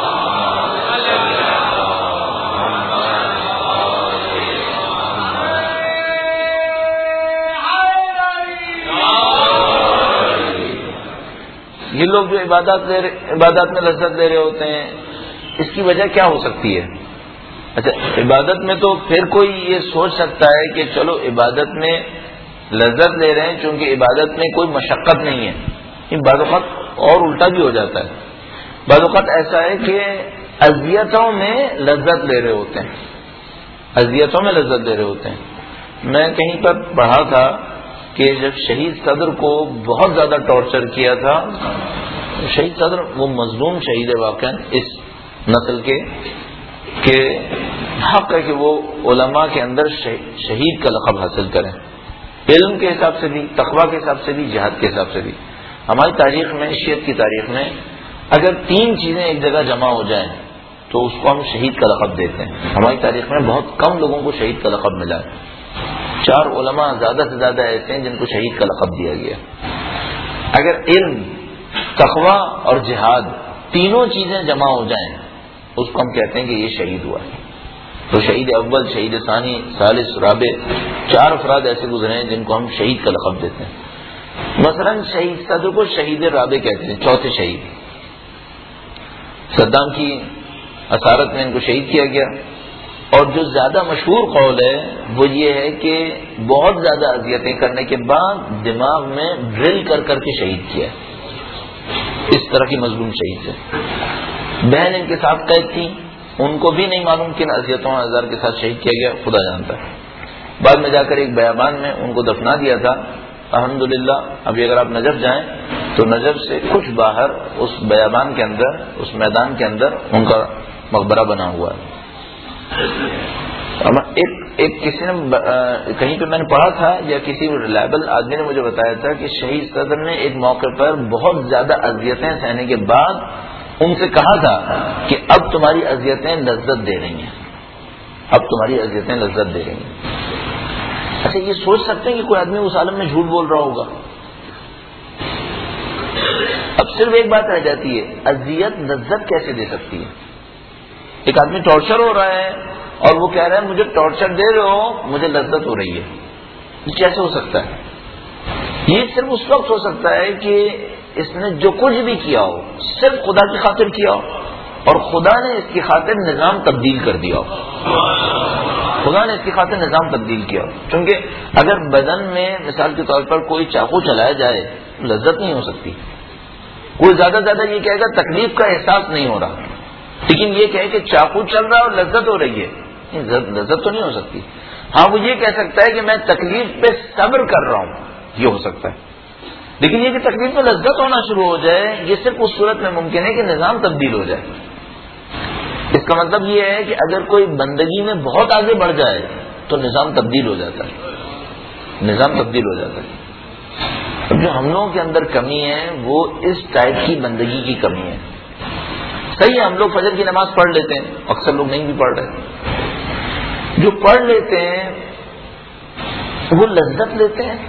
یہ لوگ جو عبادات لے رہے عبادات میں لذت لے رہے ہوتے ہیں اس کی وجہ کیا ہو سکتی ہے؟ اچھا عبادت میں تو پھر کوئی یہ سوچ سکتا ہے کہ چلو عبادت میں لذت لے رہے ہیں چونکہ عبادت میں کوئی مشقت نہیں ہے. بعض اوقات اور الٹا بھی ہو جاتا ہے. بعض اوقات ایسا ہے کہ اذیتوں میں لذت لے رہے ہوتے ہیں اذیتوں میں لذت لے رہے ہوتے ہیں. میں کہیں پر پڑھا تھا کہ جب شہید صدر کو بہت زیادہ ٹارچر کیا تھا، شہید صدر وہ مظلوم شہید ہے واقعا اس نسل کے کہ حق ہے کہ وہ علماء کے اندر شہید کا لقب حاصل کریں، علم کے حساب سے بھی، تقویٰ کے حساب سے بھی، جہاد کے حساب سے بھی. ہماری تاریخ میں، شیعت کی تاریخ میں اگر تین چیزیں ایک جگہ جمع ہو جائیں تو اس کو ہم شہید کا لقب دیتے ہیں. ہماری تاریخ میں بہت کم لوگوں کو شہید کا لقب ملا ہے. چار علماء زیادہ سے زیادہ ایسے ہیں جن کو شہید کا لقب دیا گیا. اگر علم، تقویٰ اور جہاد تینوں چیزیں جمع ہو جائیں اس کو ہم کہتے ہیں کہ یہ شہید ہوا ہے. تو شہید اول، شہید ثانی، ثالث، رابع، چار افراد ایسے گزرے ہیں جن کو ہم شہید کا لقب دیتے ہیں. مثلا شہید صدر کو شہید رابع کہتے ہیں، چوتھے شہید. صدام کی اسارت میں ان کو شہید کیا گیا. اور جو زیادہ مشہور قول ہے وہ یہ ہے کہ بہت زیادہ اذیتیں کرنے کے بعد دماغ میں ڈرل کر کر کے شہید کیا. اس طرح کی مظلوم شہید ہے. بہن ان کے ساتھ قید تھی، ان کو بھی نہیں معلوم کن اذیتوں ہزار کے ساتھ شہید کیا گیا، خدا جانتا ہے. بعد میں جا کر ایک بیابان میں ان کو دفنا دیا تھا. الحمدللہ ابھی اگر آپ نجف جائیں تو نجف سے کچھ باہر اس بیابان کے اندر، اس میدان کے اندر ان کا مقبرہ بنا ہوا ہے. ایک ایک کسی نے کہیں پہ میں نے پڑھا تھا یا کسی ریلائبل آدمی نے مجھے بتایا تھا کہ شہید صدر نے ایک موقع پر بہت زیادہ اذیتیں سہنے کے بعد ان سے کہا تھا کہ اب تمہاری اذیتیں لذت دے رہی ہیں، اب تمہاری اذیتیں لذت دے رہی ہیں. اچھا یہ سوچ سکتے ہیں کہ کوئی آدمی اس عالم میں جھوٹ بول رہا ہوگا؟ اب صرف ایک بات رہ جاتی ہے، اذیت لذت کیسے دے سکتی ہے؟ ایک آدمی ٹارچر ہو رہا ہے اور وہ کہہ رہا ہے مجھے ٹارچر دے رہے ہو، مجھے لذت ہو رہی ہے. یہ کیسے ہو سکتا ہے؟ یہ صرف اس وقت ہو سکتا ہے کہ اس نے جو کچھ بھی کیا ہو صرف خدا کی خاطر کیا ہو اور خدا نے اس کی خاطر نظام تبدیل کر دیا ہو. خدا نے اس کی خاطر نظام تبدیل کیا ہو. کیونکہ اگر بدن میں مثال کے طور پر کوئی چاقو چلایا جائے تو لذت نہیں ہو سکتی. کوئی زیادہ زیادہ یہ کہے گا تکلیف کا احساس نہیں ہو رہا، لیکن یہ کہے کہ چاقو چل رہا ہے اور لذت ہو رہی ہے، لذت تو نہیں ہو سکتی. ہاں وہ یہ کہہ سکتا ہے کہ میں تکلیف پہ صبر کر رہا ہوں، یہ ہو سکتا ہے. لیکن یہ کہ تکلیف میں لذت ہونا شروع ہو جائے یہ صرف اس صورت میں ممکن ہے کہ نظام تبدیل ہو جائے. اس کا مطلب یہ ہے کہ اگر کوئی بندگی میں بہت آگے بڑھ جائے تو نظام تبدیل ہو جاتا ہے، نظام تبدیل ہو جاتا ہے. اب جو ہم لوگوں کے اندر کمی ہے وہ اس ٹائپ کی بندگی کی کمی ہے. صحیح ہے ہم لوگ فجر کی نماز پڑھ لیتے ہیں، اکثر لوگ نہیں بھی پڑھ رہے. جو پڑھ لیتے ہیں وہ لذت لیتے ہیں.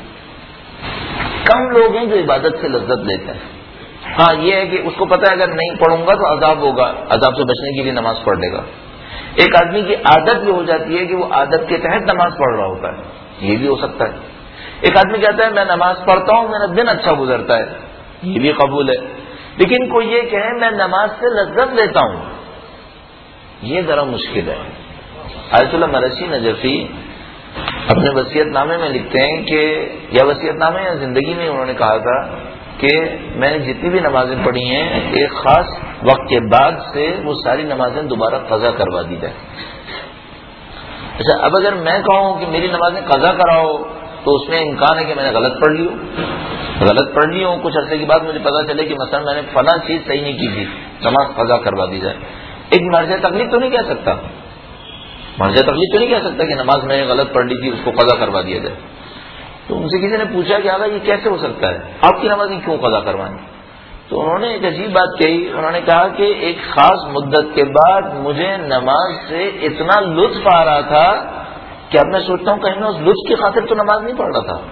کم لوگ ہیں جو عبادت سے لذت لیتے ہیں. ہاں یہ ہے کہ اس کو پتہ ہے اگر نہیں پڑھوں گا تو عذاب ہوگا، عذاب سے بچنے کے لیے نماز پڑھ لے گا. ایک آدمی کی عادت بھی ہو جاتی ہے کہ وہ عادت کے تحت نماز پڑھ رہا ہوتا ہے، یہ بھی ہو سکتا ہے. ایک آدمی کہتا ہے میں نماز پڑھتا ہوں میرا دن اچھا گزرتا ہے، یہ بھی قبول ہے. لیکن کوئی یہ کہے میں نماز سے لذت لیتا ہوں، یہ ذرا مشکل ہے. آیت اللہ مرسی نجفی اپنے وصیت نامے میں لکھتے ہیں کہ یا وصیت نامے یا زندگی میں انہوں نے کہا تھا کہ میں نے جتنی بھی نمازیں پڑھی ہیں ایک خاص وقت کے بعد سے وہ ساری نمازیں دوبارہ قضا کروا دی جائیں. اچھا اب اگر میں کہوں کہ میری نمازیں قضا کراؤ تو اس میں امکان ہے کہ میں نے غلط پڑھ لی ہوں غلط پڑھ لی ہوں کچھ عرصے کے بعد مجھے پتا چلے کہ مثلا میں نے فلاں چیز صحیح نہیں کی تھی، نماز قضا کروا دی جائے. ایک مرجع تقلید تو نہیں کہہ سکتا، مرجع تقلید تو نہیں کہہ سکتا کہ نماز میں نے غلط پڑھ لی تھی اس کو قضا کروا دیا جائے. تو ان سے کسی نے پوچھا کہ آگا یہ کیسے ہو سکتا ہے، آپ کی نمازیں کیوں قضا کروانی؟ تو انہوں نے ایک عجیب بات کہی. انہوں نے کہا کہ ایک خاص مدت کے بعد مجھے نماز سے اتنا لطف آ رہا تھا کہ اب میں سوچتا ہوں کہیں میں اس لطف کی خاطر تو نماز نہیں پڑھ رہا تھا.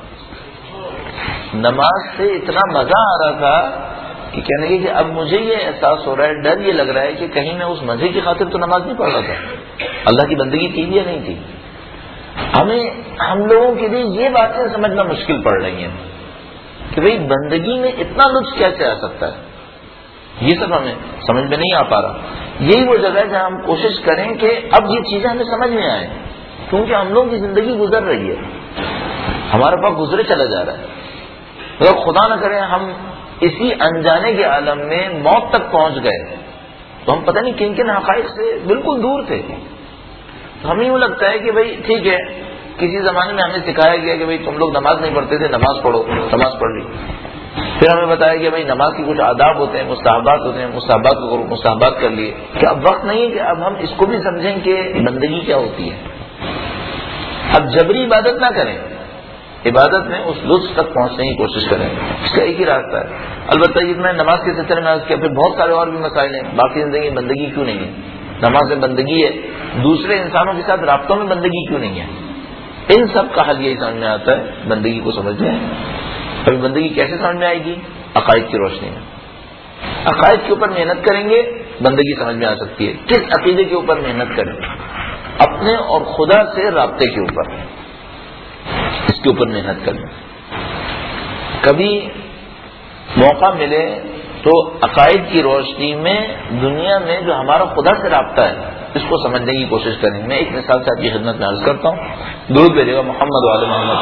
نماز سے اتنا مزہ آ رہا تھا کہ کہنے لگے کہ اب مجھے یہ احساس ہو رہا ہے، ڈر یہ لگ رہا ہے کہ کہیں میں اس مزے کی خاطر تو نماز نہیں پڑھ رہا تھا، اللہ کی بندگی تھی یا نہیں تھی. ہمیں ہم لوگوں کے لیے یہ باتیں سمجھنا مشکل پڑ رہی ہیں کہ بھئی بندگی میں اتنا لطف کیسے آ سکتا ہے، یہ سب ہمیں سمجھ میں نہیں آ پا رہا. یہی وہ جگہ ہے جہاں ہم کوشش کریں کہ اب یہ چیزیں ہمیں سمجھ میں آئیں، کیونکہ ہم لوگوں کی زندگی گزر رہی ہے، ہمارا وقت گزرے چلا جا رہا ہے. اگر خدا نہ کرے ہم اسی انجانے کے عالم میں موت تک پہنچ گئے تو ہم پتہ نہیں کن کن حقائق سے بالکل دور تھے. تو ہمیں یوں لگتا ہے کہ بھئی ٹھیک ہے کسی زمانے میں ہمیں سکھایا گیا کہ بھئی تم لوگ نماز نہیں پڑھتے تھے، نماز پڑھو، نماز پڑھ لی. پھر ہمیں بتایا کہ بھئی نماز کی کچھ آداب ہوتے ہیں، مستحبات ہوتے ہیں، مستحبات کو کرو، مستحبات کر لیے. کہ اب وقت نہیں ہے کہ اب ہم اس کو بھی سمجھیں کہ بندگی کیا ہوتی ہے. اب جبری عبادت نہ کریں، عبادت میں اس لطف تک پہنچنے کی کوشش کریں. اس کا ایک ہی راستہ ہے. البتہ یہ میں نماز کے سلسلے میں عرض کیا، پھر بہت سارے اور بھی مسائل ہیں. باقی زندگی بندگی کیوں نہیں ہے؟ نماز میں بندگی ہے، دوسرے انسانوں کے ساتھ رابطوں میں بندگی کیوں نہیں ہے؟ ان سب کا حل یہی سمجھ میں آتا ہے بندگی کو سمجھنے. ابھی بندگی کیسے سمجھ میں آئے گی؟ عقائد کی روشنی میں. عقائد کے اوپر محنت کریں گے بندگی سمجھ میں آ سکتی ہے. کس عقیدے کے اوپر محنت کریں؟ اپنے اور خدا سے رابطے کے اوپر، اس کے اوپر محنت کریں. کبھی موقع ملے تو عقائد کی روشنی میں دنیا میں جو ہمارا خدا سے رابطہ ہے اس کو سمجھنے کی کوشش کریں. میں ایک مثال سے آپ کی خدمت میں عرض کرتا ہوں. درود بھیجے گا محمد وعلی محمد.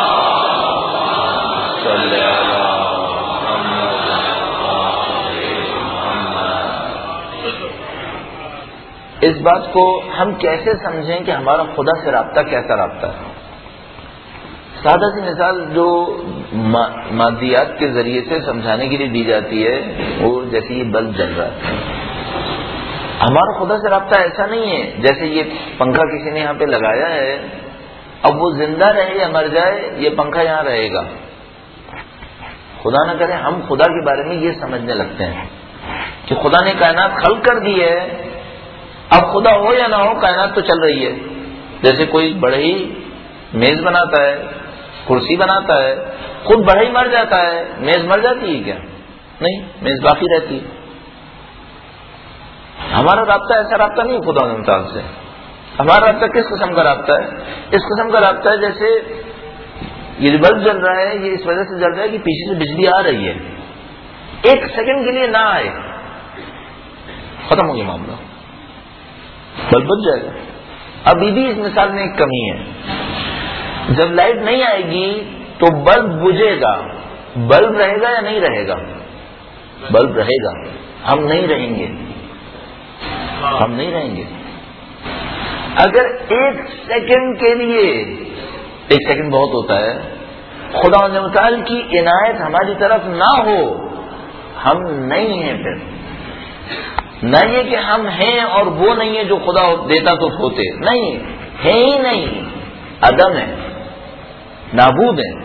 اس بات کو ہم کیسے سمجھیں کہ ہمارا خدا سے رابطہ کیسا رابطہ ہے؟ سادہ سی مثال جو مادیات کے ذریعے سے سمجھانے کے لیے دی جاتی ہے وہ جیسے یہ بلب جل رہا ہے. ہمارا خدا سے رابطہ ایسا نہیں ہے جیسے یہ پنکھا کسی نے یہاں پہ لگایا ہے، اب وہ زندہ رہے یا مر جائے یہ پنکھا یہاں رہے گا. خدا نہ کرے ہم خدا کے بارے میں یہ سمجھنے لگتے ہیں کہ خدا نے کائنات خلق کر دی ہے، اب خدا ہو یا نہ ہو کائنات تو چل رہی ہے. جیسے کوئی بڑھئی میز بناتا ہے، کرسی بناتا ہے، خود بڑھئی مر جاتا ہے، میز مر جاتی ہے کیا؟ نہیں، میز باقی رہتی ہے. ہمارا رابطہ ایسا رابطہ نہیں خدا تعالیٰ سے. ہمارا رابطہ کس قسم کا رابطہ ہے؟ اس قسم کا رابطہ ہے جیسے یہ جو بلب جل رہا ہے یہ اس وجہ سے جل رہا ہے کہ پیچھے سے بجلی آ رہی ہے، ایک سیکنڈ کے لیے نہ آئے ختم ہو گیا معاملہ، بلب بج جائے گا. ابھی بھی اس مثال میں ایک کمی ہے. جب لائٹ نہیں آئے گی تو بلب بجھے گا. بلب رہے گا یا نہیں رہے گا؟ بلب رہے گا. ہم نہیں رہیں گے، ہم نہیں رہیں گے. اگر ایک سیکنڈ کے لیے، ایک سیکنڈ بہت ہوتا ہے، خدا متعال کی عنایت ہماری طرف نہ ہو، ہم نہیں ہیں. پھر نہ یہ کہ ہم ہیں اور وہ نہیں ہے جو خدا دیتا تو ہوتے، نہیں ہے ہی نہیں، عدم ہے، نابود ہے.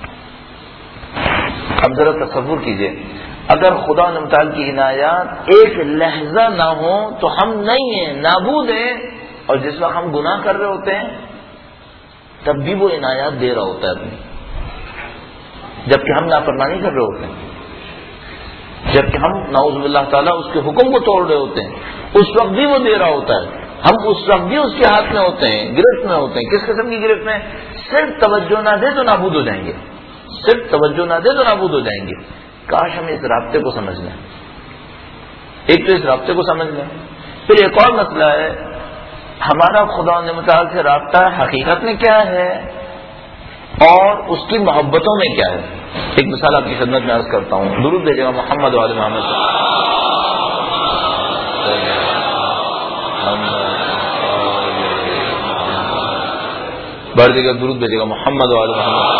اب ذرا تصور کیجئے اگر خدا متعال کی عنایات ایک لحظہ نہ ہو تو ہم نہیں ہیں، نابود ہیں. اور جس وقت ہم گناہ کر رہے ہوتے ہیں تب بھی وہ عنایات دے رہا ہوتا ہے اپنی، جبکہ ہم نافرمانی کر رہے ہوتے ہیں، جبکہ ہم نعوذ باللہ تعالیٰ اس کے حکم کو توڑ رہے ہوتے ہیں، اس وقت بھی وہ دے رہا ہوتا ہے. ہم اس وقت بھی اس کے ہاتھ میں ہوتے ہیں، گرفت میں ہوتے ہیں. کس قسم کی گرفت میں؟ صرف توجہ نہ دے تو نابود ہو جائیں گے، صرف توجہ نہ دے تو نابود ہو جائیں گے. کاش ہم اس رابطے کو سمجھ لیں. ایک تو اس رابطے کو سمجھ لیں. پھر ایک اور مسئلہ ہے، ہمارا خدا متعال سے رابطہ حقیقت میں کیا ہے اور اس کی محبتوں میں کیا ہے. ایک مثال آپ کی خدمت میں عرض کرتا ہوں. درود بھیجے گا محمد وعلی محمد. بڑھ دے گا درود بھیجے گا محمد وعلی محمد.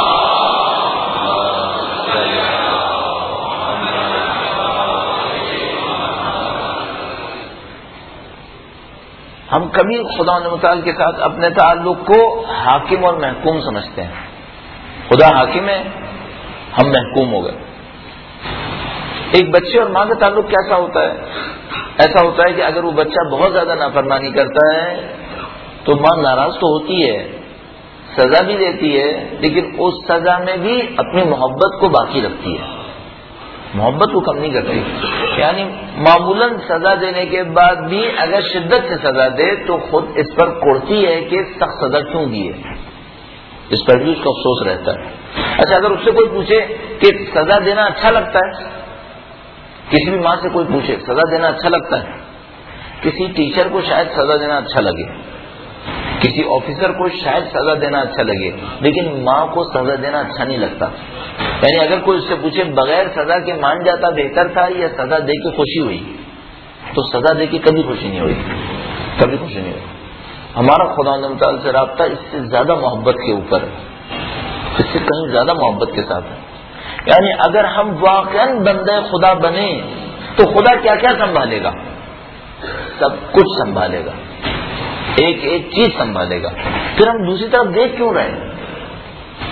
ہم کبھی خدا متعال کے ساتھ اپنے تعلق کو حاکم اور محکوم سمجھتے ہیں. خدا حاکم ہے، ہم محکوم ہو گئے. ایک بچے اور ماں کا تعلق کیسا ہوتا ہے؟ ایسا ہوتا ہے کہ اگر وہ بچہ بہت زیادہ نافرمانی کرتا ہے تو ماں ناراض تو ہوتی ہے، سزا بھی دیتی ہے، لیکن اس سزا میں بھی اپنی محبت کو باقی رکھتی ہے، محبت کو کم نہیں کرتی. یعنی معمولاً سزا دینے کے بعد بھی اگر شدت سے سزا دے تو خود اس پر کوڑتی ہے کہ سخت سزا کیوں دی ہے، اس پر بھی اس کا افسوس رہتا ہے. اچھا اگر اس سے کوئی پوچھے کہ سزا دینا اچھا لگتا ہے، کسی بھی ماں سے کوئی پوچھے سزا دینا اچھا لگتا ہے، کسی ٹیچر کو شاید سزا دینا اچھا لگے، کسی آفیسر کو شاید سزا دینا اچھا لگے، لیکن ماں کو سزا دینا اچھا نہیں لگتا. یعنی اگر کوئی اس سے پوچھے بغیر سزا کے مان جاتا بہتر تھا یا سزا دے کے خوشی ہوئی، تو سزا دے کے کبھی خوشی نہیں ہوئی، کبھی خوشی نہیں ہوئی. ہمارا خدا تعالیٰ سے رابطہ اس سے زیادہ محبت کے اوپر ہے، اس سے کہیں زیادہ محبت کے ساتھ ہے. یعنی اگر ہم واقعاً بندے خدا بنے تو خدا کیا کیا سنبھالے گا؟ سب کچھ سنبھالے گا، ایک ایک چیز سنبھالے گا. پھر ہم دوسری طرف دیکھ کیوں رہے؟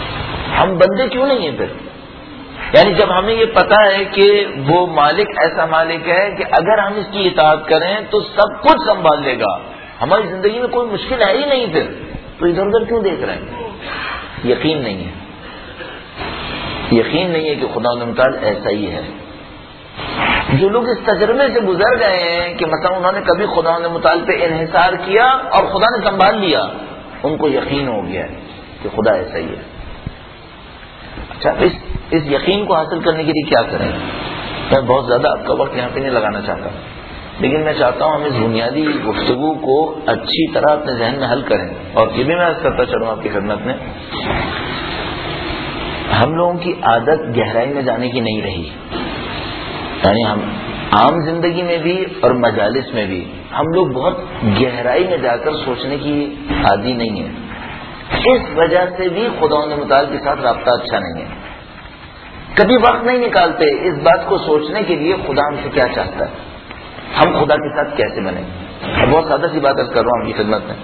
ہم بندے کیوں نہیں ہیں پھر؟ یعنی جب ہمیں یہ پتا ہے کہ وہ مالک ایسا مالک ہے کہ اگر ہم اس کی اطاعت کریں تو سب کچھ سنبھال لے گا، ہماری زندگی میں کوئی مشکل ہے ہی نہیں، پھر تو ادھر ادھر کیوں دیکھ رہے ہیں؟ یقین نہیں ہے، یقین نہیں ہے کہ خدا متعال ایسا ہی ہے۔ جو لوگ اس تجربے سے گزر گئے ہیں کہ مثلا انہوں نے کبھی خدا متعال پہ انحصار کیا اور خدا نے سنبھال لیا، ان کو یقین ہو گیا ہے کہ خدا ایسا ہی ہے۔ اچھا، اس اس یقین کو حاصل کرنے کے لیے کیا کریں؟ میں بہت زیادہ آپ کا وقت یہاں پہ نہیں لگانا چاہتا، لیکن میں چاہتا ہوں ہم اس بنیادی گفتگو کو اچھی طرح اپنے ذہن میں حل کریں۔ اور یہ بھی میں عرض کرتا چلوں آپ کی خدمت میں، ہم لوگوں کی عادت گہرائی میں جانے کی نہیں رہی، یعنی ہم عام زندگی میں بھی اور مجالس میں بھی ہم لوگ بہت گہرائی میں جا کر سوچنے کی عادی نہیں ہے۔ اس وجہ سے بھی خدا متعال کے ساتھ رابطہ اچھا نہیں ہے۔ کبھی وقت نہیں نکالتے اس بات کو سوچنے کے لیے خدا ہم سے کیا چاہتا ہے، ہم خدا کے ساتھ کیسے بنیں۔ بہت سادہ سی بات کر رہا ہوں آپ کی خدمت میں،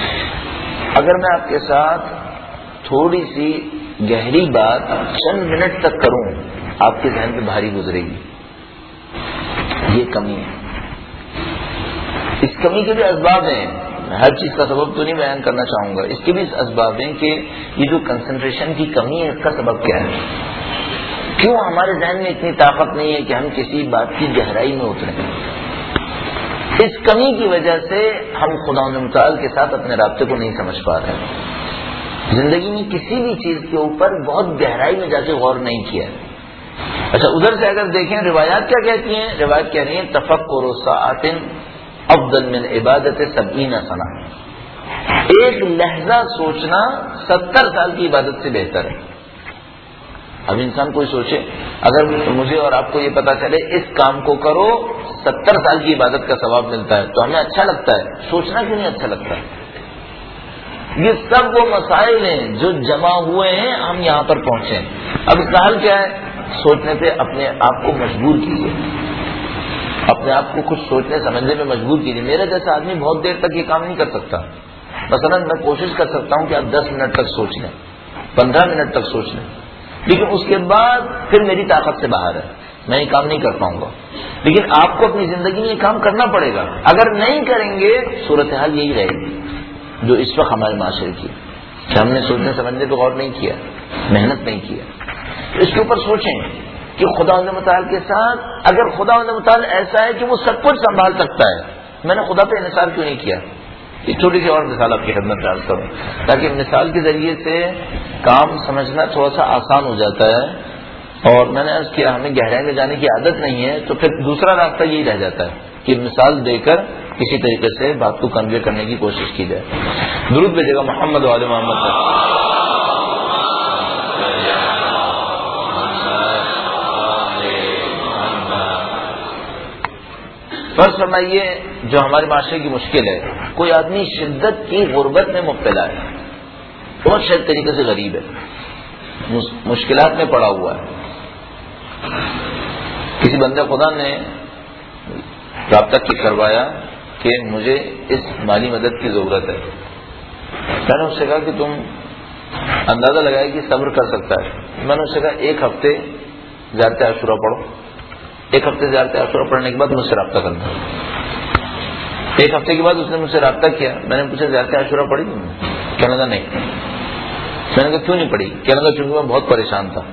اگر میں آپ کے ساتھ تھوڑی سی گہری بات چند منٹ تک کروں، آپ کے ذہن پہ بھاری گزرے گی۔ یہ کمی ہے، اس کمی کے بھی اسباب ہیں، ہر چیز کا سبب تو نہیں بیان کرنا چاہوں گا، اس کے بھی اسباب ہیں کہ یہ جو کنسنٹریشن کی کمی ہے اس کا سبب کیا ہے، کیوں ہمارے ذہن میں اتنی طاقت نہیں ہے کہ ہم کسی بات کی گہرائی میں اتریں۔ اس کمی کی وجہ سے ہم خدا متعال کے ساتھ اپنے رابطے کو نہیں سمجھ پا رہے، زندگی میں کسی بھی چیز کے اوپر بہت گہرائی میں جا کے غور نہیں کیا۔ اچھا، ادھر سے اگر دیکھیں روایات کیا کہتی ہیں، روایت کہہ رہی ہیں تفکر ساعۃ افضل من عبادت سبعین سنہ، ایک لحظہ سوچنا ستر سال کی عبادت سے بہتر ہے۔ اب انسان کوئی سوچے، اگر مجھے اور آپ کو یہ پتا چلے اس کام کو کرو ستر سال کی عبادت کا ثواب ملتا ہے تو ہمیں اچھا لگتا ہے، سوچنا کیوں نہیں اچھا لگتا ہے؟ یہ سب وہ مسائل ہیں جو جمع ہوئے ہیں، ہم یہاں پر پہنچے ہیں۔ اب اس کا حل کیا ہے؟ سوچنے پہ اپنے آپ کو مجبور کیجیے، اپنے آپ کو کچھ سوچنے سمجھنے میں مجبور کیجیے۔ میرا جیسا آدمی بہت دیر تک یہ کام نہیں کر سکتا، مثلا میں کوشش کر سکتا ہوں کہ آپ دس منٹ تک سوچ لیں، پندرہ منٹ تک سوچ لیں، لیکن اس کے بعد پھر میری طاقت سے باہر ہے، میں یہ کام نہیں کر پاؤں گا۔ لیکن آپ کو اپنی زندگی میں یہ کام کرنا پڑے گا، اگر نہیں کریں گے صورتحال یہی رہے گی جو اس وقت ہمارے معاشرے کی، کہ ہم نے سوچنے سمجھنے پہ غور نہیں کیا، محنت نہیں کیا۔ اس کے اوپر سوچیں کہ خدا متعال کے ساتھ، اگر خدا متعال ایسا ہے کہ وہ سب کچھ سنبھال سکتا ہے، میں نے خدا پہ انحصار کیوں نہیں کیا؟ ایک چھوٹی سی اور مثال آپ کی خدمت میں کروں تاکہ مثال کے ذریعے سے کام سمجھنا تھوڑا سا آسان ہو جاتا ہے۔ اور میں نے عرض کیا ہمیں گہرائی میں جانے کی عادت نہیں ہے، تو پھر دوسرا راستہ یہی رہ جاتا ہے کہ مثال دے کر کسی طریقے سے بات کو کنوے کرنے کی کوشش کی جائے۔ درود بھیجے گا محمد وعلی محمد پر۔ فرض فرمائیے جو ہمارے معاشرے کی مشکل ہے، کوئی آدمی شدت کی غربت میں مبتلا ہے، بہت شدید طریقے سے غریب ہے، مشکلات میں پڑا ہوا ہے۔ کسی بندے خدا نے رابطہ کروایا کہ مجھے اس مالی مدد کی ضرورت ہے، میں نے اس سے کہا کہ تم اندازہ لگایا کہ صبر کر سکتا ہے۔ میں نے اس سے کہا ایک ہفتے زیارت عاشورہ پڑھو، ایک ہفتے زیارت عاشورہ پڑھنے کے بعد مجھ سے رابطہ کرنا۔ ایک ہفتے کے بعد اس نے مجھ سے رابطہ کیا، میں نے پوچھا زیارت عاشورہ پڑھی تم نے؟ کہنے لگا نہیں۔ میں نے کہا کیوں نہیں پڑھی؟ کہنے لگا چونکہ میں بہت پریشان تھا۔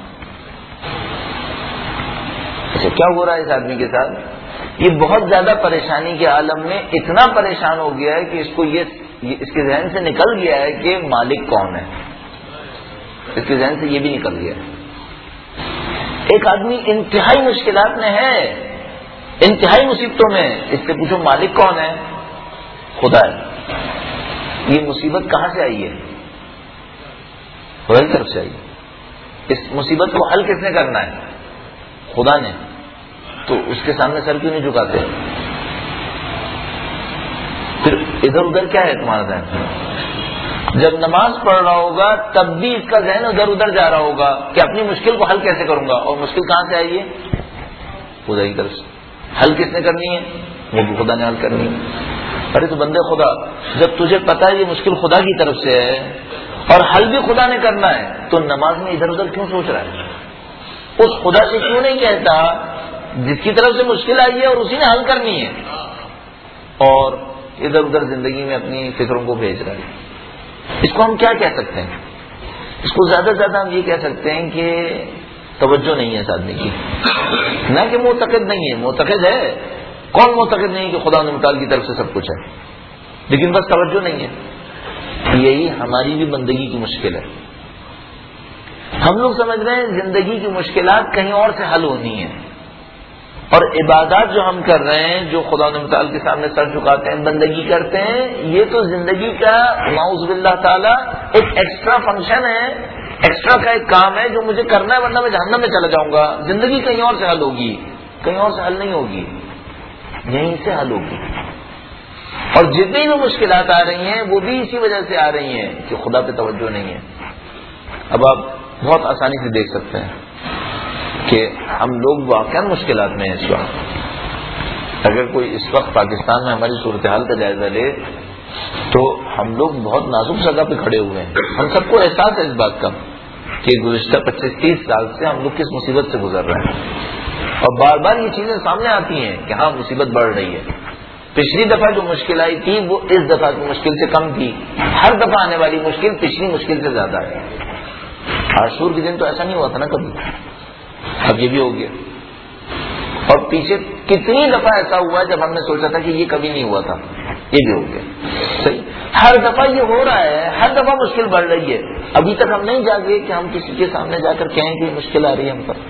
اچھا، کیا ہو رہا ہے اس آدمی کے ساتھ؟ یہ بہت زیادہ پریشانی کے عالم میں اتنا پریشان ہو گیا ہے کہ اس کو یہ اس کے ذہن سے نکل گیا ہے کہ مالک کون ہے، اس کے ذہن سے یہ بھی نکل گیا ہے۔ ایک آدمی انتہائی مشکلات میں ہے، انتہائی مصیبتوں میں، اس سے پوچھو مالک کون ہے؟ خدا ہے۔ یہ مصیبت کہاں سے آئی ہے؟ خدا کی طرف سے آئی ہے۔ اس مصیبت کو حل کس نے کرنا ہے؟ خدا نے۔ تو اس کے سامنے سر کیوں نہیں جھکاتے؟ پھر ادھر ادھر کیا ہے تمہارا ذہن؟ جب نماز پڑھ رہا ہوگا تب بھی اس کا ذہن ادھر ادھر جا رہا ہوگا کہ اپنی مشکل کو حل کیسے کروں گا، اور مشکل کہاں سے آئی ہے؟ خدا کی طرف سے۔ حل کس نے کرنی ہے؟ وہ بھی خدا نے حل کرنی ہے۔ ارے تو بندے خدا، جب تجھے پتا ہے یہ مشکل خدا کی طرف سے ہے اور حل بھی خدا نے کرنا ہے تو نماز میں ادھر ادھر کیوں سوچ رہا ہے؟ اس خدا سے کیوں نہیں کہتا جس کی طرف سے مشکل آئی ہے اور اسی نے حل کرنی ہے، اور ادھر ادھر زندگی میں اپنی فکروں کو بھیج رہا ہے؟ اس کو ہم کیا کہہ سکتے ہیں؟ اس کو زیادہ سے زیادہ ہم یہ کہہ سکتے ہیں کہ توجہ نہیں ہے اس آدمی کی، نہ کہ معتقد نہیں ہے، معتقد ہے، کون معتقد نہیں کہ خدا متعال کی طرف سے سب کچھ ہے، لیکن بس توجہ نہیں ہے۔ یہی ہماری بھی بندگی کی مشکل ہے۔ ہم لوگ سمجھ رہے ہیں زندگی کی مشکلات کہیں اور سے حل ہونی ہیں، اور عبادات جو ہم کر رہے ہیں، جو خدا متعال کے سامنے سر جھکاتے ہیں، بندگی کرتے ہیں، یہ تو زندگی کا نعوذ باللہ تعالی ایک ایکسٹرا فنکشن ہے، ایکسٹرا کا ایک کام ہے جو مجھے کرنا ہے، ورنہ میں جہنم میں چلا جاؤں گا۔ زندگی کہیں اور سے حل ہوگی، کہیں اور سے حل نہیں ہوگی، یہیں سے حل ہوگی۔ اور جتنی بھی مشکلات آ رہی ہیں وہ بھی اسی وجہ سے آ رہی ہیں کہ خدا پہ توجہ نہیں ہے۔ اب آپ بہت آسانی سے دیکھ سکتے ہیں کہ ہم لوگ واقعا مشکلات میں ہیں اس وقت۔ اگر کوئی اس وقت پاکستان میں ہماری صورتحال کا جائزہ لے تو ہم لوگ بہت نازک جگہ پہ کھڑے ہوئے ہیں۔ ہم سب کو احساس ہے اس بات کا کہ گزشتہ پچیس تیس سال سے ہم لوگ کس مصیبت سے گزر رہے ہیں، اور بار بار یہ چیزیں سامنے آتی ہیں کہ ہاں مصیبت بڑھ رہی ہے۔ پچھلی دفعہ جو مشکل آئی تھی وہ اس دفعہ کی مشکل سے کم تھی، ہر دفعہ آنے والی مشکل پچھلی مشکل سے زیادہ ہے۔ عاشور کے دن تو ایسا نہیں ہوا تھا نا کبھی، اب یہ بھی ہو گیا۔ اور پیچھے کتنی دفعہ ایسا ہوا جب ہم نے سوچا تھا کہ یہ کبھی نہیں ہوا تھا، یہ بھی ہو گیا۔ صحیح، ہر دفعہ یہ ہو رہا ہے، ہر دفعہ مشکل بڑھ رہی ہے۔ ابھی تک ہم نہیں جاگے کہ ہم کسی کے سامنے جا کر کہیں کہ مشکل آ رہی ہے ہم پر۔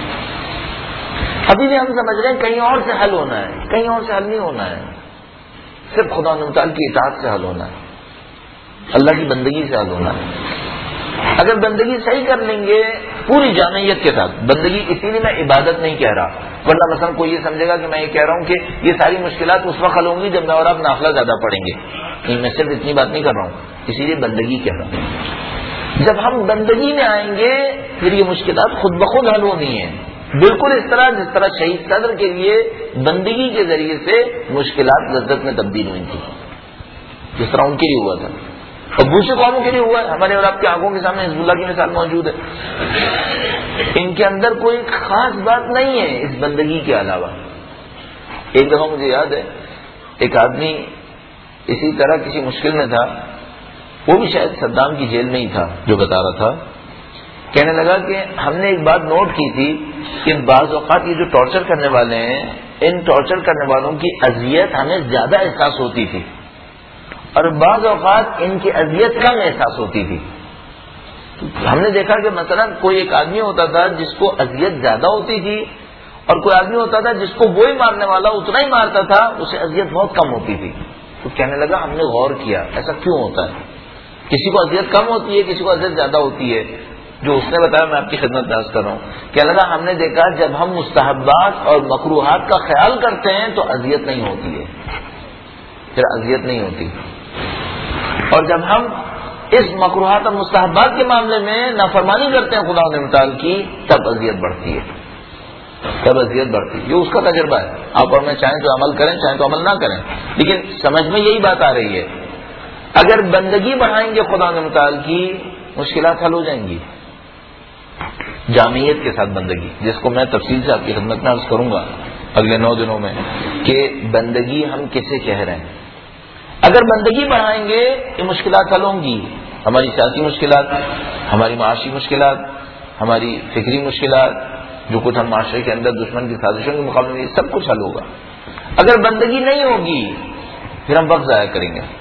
ابھی بھی ہم سمجھ رہے ہیں کہیں اور سے حل ہونا ہے، کہیں اور سے حل نہیں ہونا ہے، صرف خدا متعال کی اطاعت سے حل ہونا ہے، اللہ کی بندگی سے حل ہونا ہے۔ اگر بندگی صحیح کر لیں گے پوری جامعیت کے ساتھ، بندگی اسی لیے میں عبادت نہیں کہہ رہا، ورنہ مثلا کوئی یہ سمجھے گا کہ میں یہ کہہ رہا ہوں کہ یہ ساری مشکلات اس وقت حل ہوں گی جب میں اور آپ نافلہ زیادہ پڑھیں گے، نہیں، میں صرف اتنی بات نہیں کر رہا ہوں، اسی لیے بندگی کہہ رہا ہوں۔ جب ہم بندگی میں آئیں گے پھر یہ مشکلات خود بخود حل ہونی ہیں، بالکل اس طرح جس طرح شہید صدر کے لیے بندگی کے ذریعے سے مشکلات لذت میں تبدیل ہوئی تھی، جس طرح ان کے لیے ہوا تھا، اور دوسرے قوموں کے لیے ہوا ہے۔ ہمارے اور آپ کی آنکھوں کے سامنے حزب اللہ کی مثال موجود ہے، ان کے اندر کوئی خاص بات نہیں ہے اس بندگی کے علاوہ۔ ایک دفعہ مجھے یاد ہے ایک آدمی اسی طرح کسی مشکل میں تھا، وہ بھی شاید صدام کی جیل میں ہی تھا، جو بتا رہا تھا، کہنے لگا کہ ہم نے ایک بات نوٹ کی تھی کہ بعض اوقات یہ جو ٹارچر کرنے والے ہیں، ان ٹارچر کرنے والوں کی اذیت ہمیں زیادہ احساس ہوتی تھی، اور بعض اوقات ان کی اذیت کم احساس ہوتی تھی۔ ہم نے دیکھا کہ مثلا کوئی ایک آدمی ہوتا تھا جس کو اذیت زیادہ ہوتی تھی، اور کوئی آدمی ہوتا تھا جس کو وہی مارنے والا اتنا ہی مارتا تھا، اسے اذیت بہت کم ہوتی تھی۔ تو کہنے لگا ہم نے غور کیا ایسا کیوں ہوتا ہے، کسی کو اذیت کم ہوتی ہے، کسی کو اذیت زیادہ ہوتی ہے۔ جو اس نے بتایا میں آپ کی خدمت میں عرض کر رہا ہوں کہ اللہ ہم نے دیکھا جب ہم مستحبات اور مکروہات کا خیال کرتے ہیں تو اذیت نہیں ہوتی ہے، پھر اذیت نہیں ہوتی، اور جب ہم اس مکروہات اور مستحبات کے معاملے میں نافرمانی کرتے ہیں خدا متعال کی، تب اذیت بڑھتی ہے، تب اذیت بڑھتی ہے۔ یہ اس کا تجربہ ہے، آپ اور میں چاہیں تو عمل کریں چاہیں تو عمل نہ کریں، لیکن سمجھ میں یہی بات آ رہی ہے۔ اگر بندگی بڑھائیں گے خدا متعال کی، مشکلات حل ہو جائیں گی، جامعیت کے ساتھ بندگی، جس کو میں تفصیل سے آپ کی خدمت میں عرض کروں گا اگلے نو دنوں میں کہ بندگی ہم کسے کہہ رہے ہیں۔ اگر بندگی بڑھائیں گے یہ مشکلات حل ہوں گی، ہماری سیاسی مشکلات، ہماری معاشی مشکلات، ہماری فکری مشکلات، جو کچھ ہم معاشرے کے اندر دشمن کی سازشوں کے مقابلے میں، سب کچھ حل ہوگا۔ اگر بندگی نہیں ہوگی پھر ہم وقت ضائع کریں گے،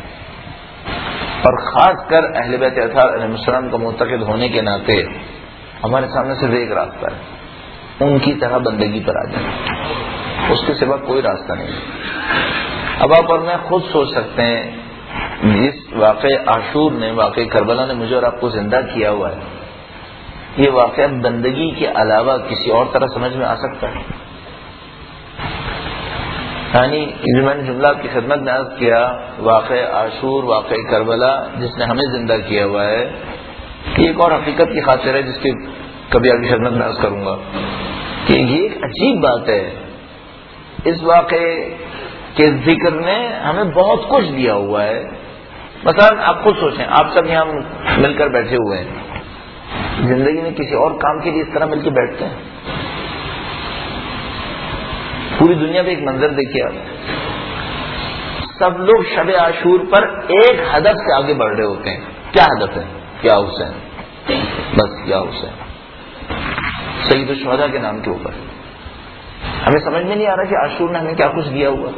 اور خاص کر اہل بیت اطہار علیہ السلام کا معتقد ہونے کے ناطے ہمارے سامنے صرف ایک راستہ ہے، ان کی طرح بندگی پر آ جائیں، اس کے سوا کوئی راستہ نہیں۔ اب آپ اور میں خود سوچ سکتے ہیں جس واقع عاشور نے، واقع کربلا نے مجھے اور آپ کو زندہ کیا ہوا ہے، یہ واقعہ بندگی کے علاوہ کسی اور طرح سمجھ میں آ سکتا ہے؟ یعنی جو میں نے جملہ آپ کی خدمت میں عرض کیا، واقع عاشور، واقع کربلا جس نے ہمیں زندہ کیا ہوا ہے، یہ ایک اور حقیقت کی خاطر ہے جس کی کبھی آپ کی خدمت میں عرض کروں گا کہ یہ ایک عجیب بات ہے، اس واقعے کے ذکر نے ہمیں بہت کچھ دیا ہوا ہے، مثلا آپ خود سوچیں، آپ سب یہاں مل کر بیٹھے ہوئے ہیں، زندگی میں کسی اور کام کے لیے اس طرح مل کے بیٹھتے ہیں؟ پوری دنیا میں ایک منظر دیکھیے آپ، سب لوگ شب عاشور پر ایک ہدف سے آگے بڑھ رہے ہوتے ہیں. کیا ہدف ہے؟ کیا حسین، بس کیا حسین، سید الشہداء کے نام کے اوپر. ہمیں سمجھ میں نہیں آ رہا کہ عاشور نے ہمیں کیا کچھ دیا ہوا.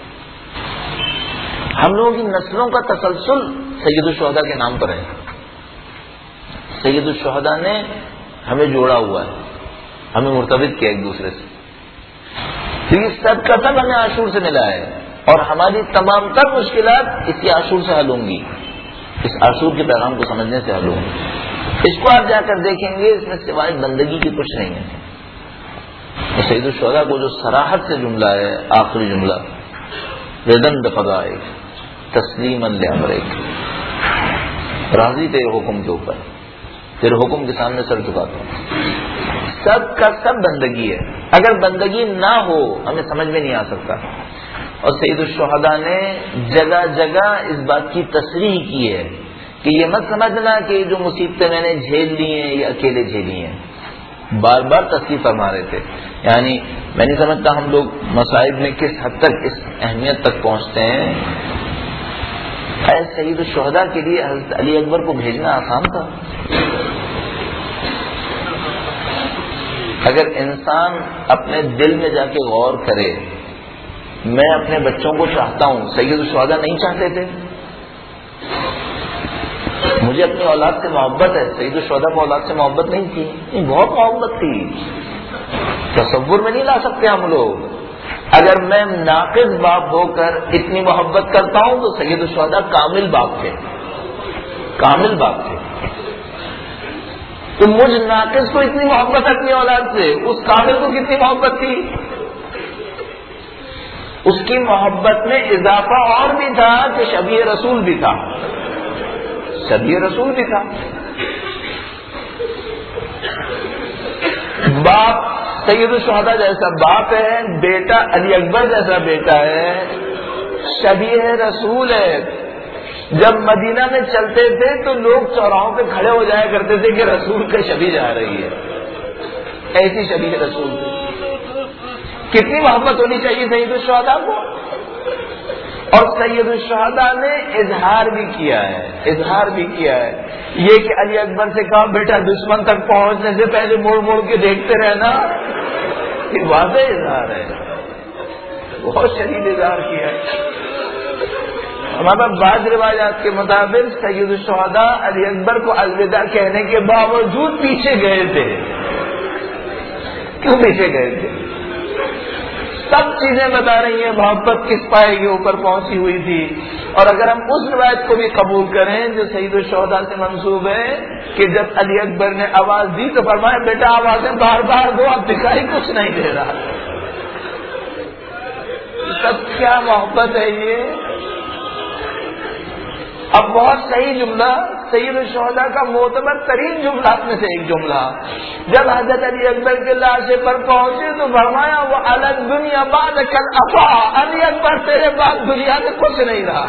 ہم لوگوں کی نسلوں کا تسلسل سید الشہداء کے نام پر ہے. سید الشہداء نے ہمیں جوڑا ہوا ہے، ہمیں مرتبط کیا ایک دوسرے سے. یہ سب کا سب ہمیں عاشور سے ملا ہے، اور ہماری تمام تر مشکلات اسی عاشور سے حل ہوں گی، اس عاشور کے پیغام کو سمجھنے سے حل ہوں گی. اس کو آپ جا کر دیکھیں گے، اس میں سوائے بندگی کی کچھ نہیں ہے. سید الشہداء کو جو صراحت سے جملہ ہے، آخری جملہ، ردن بقضائک تسلیما لامرک، راضی تیرے حکم کے اوپر، تیرے حکم کے سامنے سر چکاتا ہوں. سب کا سب بندگی ہے. اگر بندگی نہ ہو ہمیں سمجھ میں نہیں آ سکتا. اور سید الشہداء نے جگہ جگہ اس بات کی تصریح کی ہے کہ یہ مت سمجھنا کہ جو مصیبتیں میں نے جھیل لی ہیں یہ اکیلے جھیلی ہیں. بار بار تصریح فرما رہے تھے. یعنی میں نہیں سمجھتا ہم لوگ مصائب میں کس حد تک اس اہمیت تک پہنچتے ہیں. اے سید الشہداء کے لیے حضرت علی اکبر کو بھیجنا آسان تھا. اگر انسان اپنے دل میں جا کے غور کرے، میں اپنے بچوں کو چاہتا ہوں، سید الشہداء نہیں چاہتے تھے. مجھے اپنی اولاد سے محبت ہے، سید الشہداء کو اولاد سے محبت نہیں تھی. نہیں، بہت محبت تھی، تصور میں نہیں لا سکتے ہم لوگ. اگر میں ناقص باپ ہو کر اتنی محبت کرتا ہوں تو سید الشہداء کامل باپ تھے، کامل باپ تھے. تو مجھ ناقص کو اتنی محبت اپنی اولاد سے، اس کامل کو کتنی محبت تھی. اس کی محبت میں اضافہ اور بھی تھا کہ شبیہ رسول بھی تھا، شبیہ رسول بھی تھا. باپ سید الشہداء جیسا باپ ہے، بیٹا علی اکبر جیسا بیٹا ہے، شبیہ رسول ہے. جب مدینہ میں چلتے تھے تو لوگ چوراہوں پہ کھڑے ہو جایا کرتے تھے کہ رسول کا شبیہ جا رہی ہے. ایسی شبیہ رسول تھی. کتنی محبت ہونی چاہیے سید الشہداء کو. اور سید الشہداء نے اظہار بھی کیا ہے، اظہار بھی کیا ہے یہ کہ علی اکبر سے کہا بیٹا دشمن تک پہنچنے سے پہلے موڑ موڑ کے دیکھتے رہنا. یہ واضح اظہار ہے، بہت شدید اظہار کیا ہے. ہمارا بعض روایات کے مطابق سید الشہداء علی اکبر کو الوداع کہنے کے باوجود پیچھے گئے تھے. کیوں پیچھے گئے تھے؟ سب چیزیں بتا رہی ہیں محبت کس پائے کے اوپر پہنچی ہوئی تھی. اور اگر ہم اس روایت کو بھی قبول کریں جو سید الشہداء سے منسوب ہے کہ جب علی اکبر نے آواز دی تو فرمایا بیٹا آوازیں بار بار دو، اب دکھائی کچھ نہیں دے رہا. سب کیا محبت ہے یہ. اب بہت صحیح جملہ، سید الشہداء کا معتبر ترین جملات میں سے ایک جملہ، جب حضرت علی اکبر کے لاشے پر پہنچے تو فرمایا وہ الگ دنیا بعد کل افا، علی اکبر تیرے بعد دنیا میں کچھ نہیں رہا،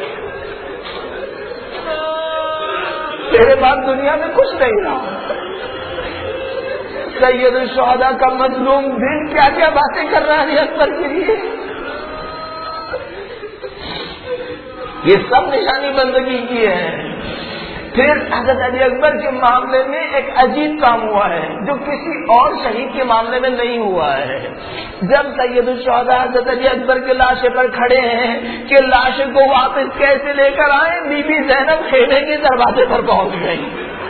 تیرے بعد دنیا میں کچھ نہیں رہا. سید الشہداء کا مظلوم دل کیا کیا باتیں کر رہا ہے علی اکبر کے لیے. یہ سب نشانی بندگی کی ہے. پھر حضرت علی اکبر کے معاملے میں ایک عجیب کام ہوا ہے جو کسی اور شہید کے معاملے میں نہیں ہوا ہے. جب سید الشہداء حضرت علی اکبر کے لاشے پر کھڑے ہیں کہ لاش کو واپس کیسے لے کر آئیں، بی بی زینب خیمے کے دروازے پر پہنچ گئی.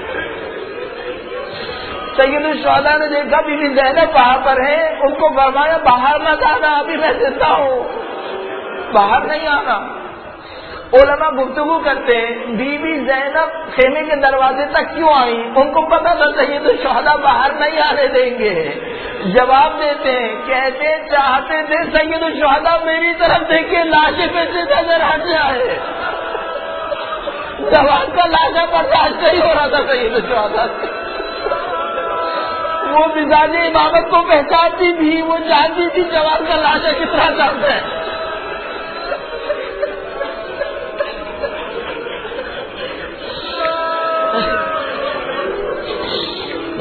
سید الشہداء نے دیکھا بی بی زینب وہاں پر ہیں، ان کو فرمایا باہر نہ جانا، ابھی میں زندہ ہوں، باہر نہیں آنا. علماء گفتگو کرتے ہیں بی بی زینب خیمے کے دروازے تک کیوں آئی، ان کو پتا تھا سید الشہداء باہر نہیں آنے دیں گے. جواب دیتے ہیں کہتے چاہتے تھے سید الشہداء میری طرف دیکھے لاشے پہ سے نظر ہٹ جائے. جوان کا لاشا برداشت نہیں ہو رہا تھا سید الشہداء سے. وہ مزاج امامت کو پہچانتی تھی، وہ جانتی تھی جوان کا لاشا کس طرح چلتا ہے.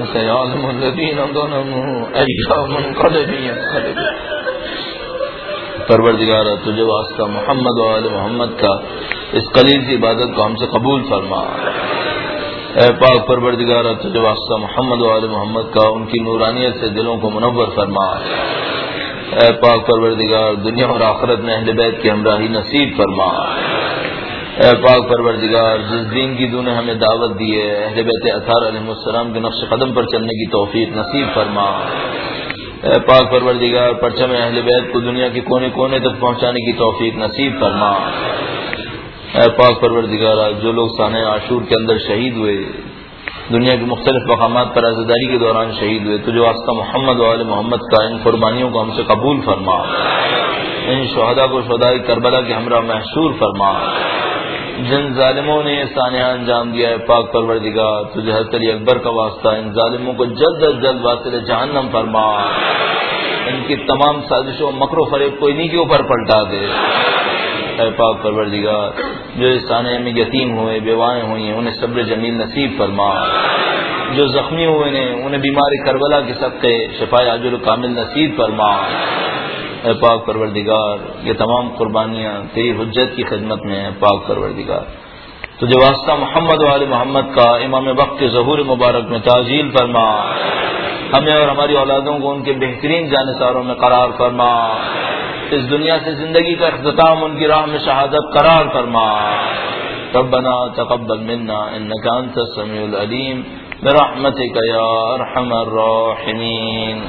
سيعلم الذين ظلموا أي منقلب ينقلبون. پروردگار تجھے واسطہ محمد و آل محمد کا اس قلیل سی عبادت کو ہم سے قبول فرما. اے پاک پروردگار تجھے واسطہ محمد و آل محمد کا ان کی نورانیت سے دلوں کو منور فرما. اے پاک پروردگار دنیا اور آخرت میں اہل بیت کی ہمراہی نصیب فرما. اے پاک پروردگار جس دین کی تو نے ہمیں دعوت دی ہے اہل بیت اطہار علیہ السلام کے نقش قدم پر چلنے کی توفیق نصیب فرما. اے پاک پروردگار پرچم اہل بیت کو دنیا کے کونے کونے تک پہنچانے کی توفیق نصیب فرما. اے پاک پروردگار جو لوگ سانحہ عاشور کے اندر شہید ہوئے دنیا کے مختلف مقامات پر عزاداری کے دوران شہید ہوئے تو جو واسطہ محمد و آل محمد کا ان قربانیوں کو ہم سے قبول فرما. ان شہداء کو شہداء کربلا کے ہمراہ محشور فرما. جن ظالموں نے یہ سانحہ انجام دیا ہے پاک پروردگار تجھے حضرت علی اکبر کا واسطہ ان ظالموں کو جلد از جلد واصل جہنم فرما. ان کی تمام سازشوں مکر و فریب کو انہی کے اوپر پلٹا دے. اے پاک پروردگار جو اس سانحے میں یتیم ہوئے بیوائیں ہوئی ہیں انہیں صبر جمیل نصیب فرما. جو زخمی ہوئے ہیں انہیں بیمار کربلا کے صدقے شفا عاجل و کامل نصیب فرما. اے پاک پروردگار یہ تمام قربانیاں تیری حجت کی خدمت میں ہیں. پاک پروردگار تجھے واسطہ محمد و آل محمد کا امام وقت کے ظہور مبارک میں تعجیل فرما. ہمیں اور ہماری اولادوں کو ان کے بہترین جانثاروں میں قرار فرما. اس دنیا سے زندگی کا اختتام ان کی راہ میں شہادت قرار فرما. ربنا تقبل منا انك انت السميع العليم برحمتك يا ارحم الراحمين.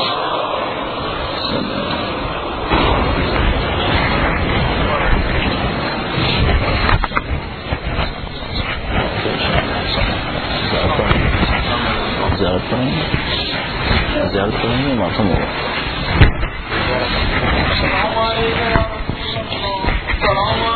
زیارت کریں گے زیارت کریں گے موسم ہوگا.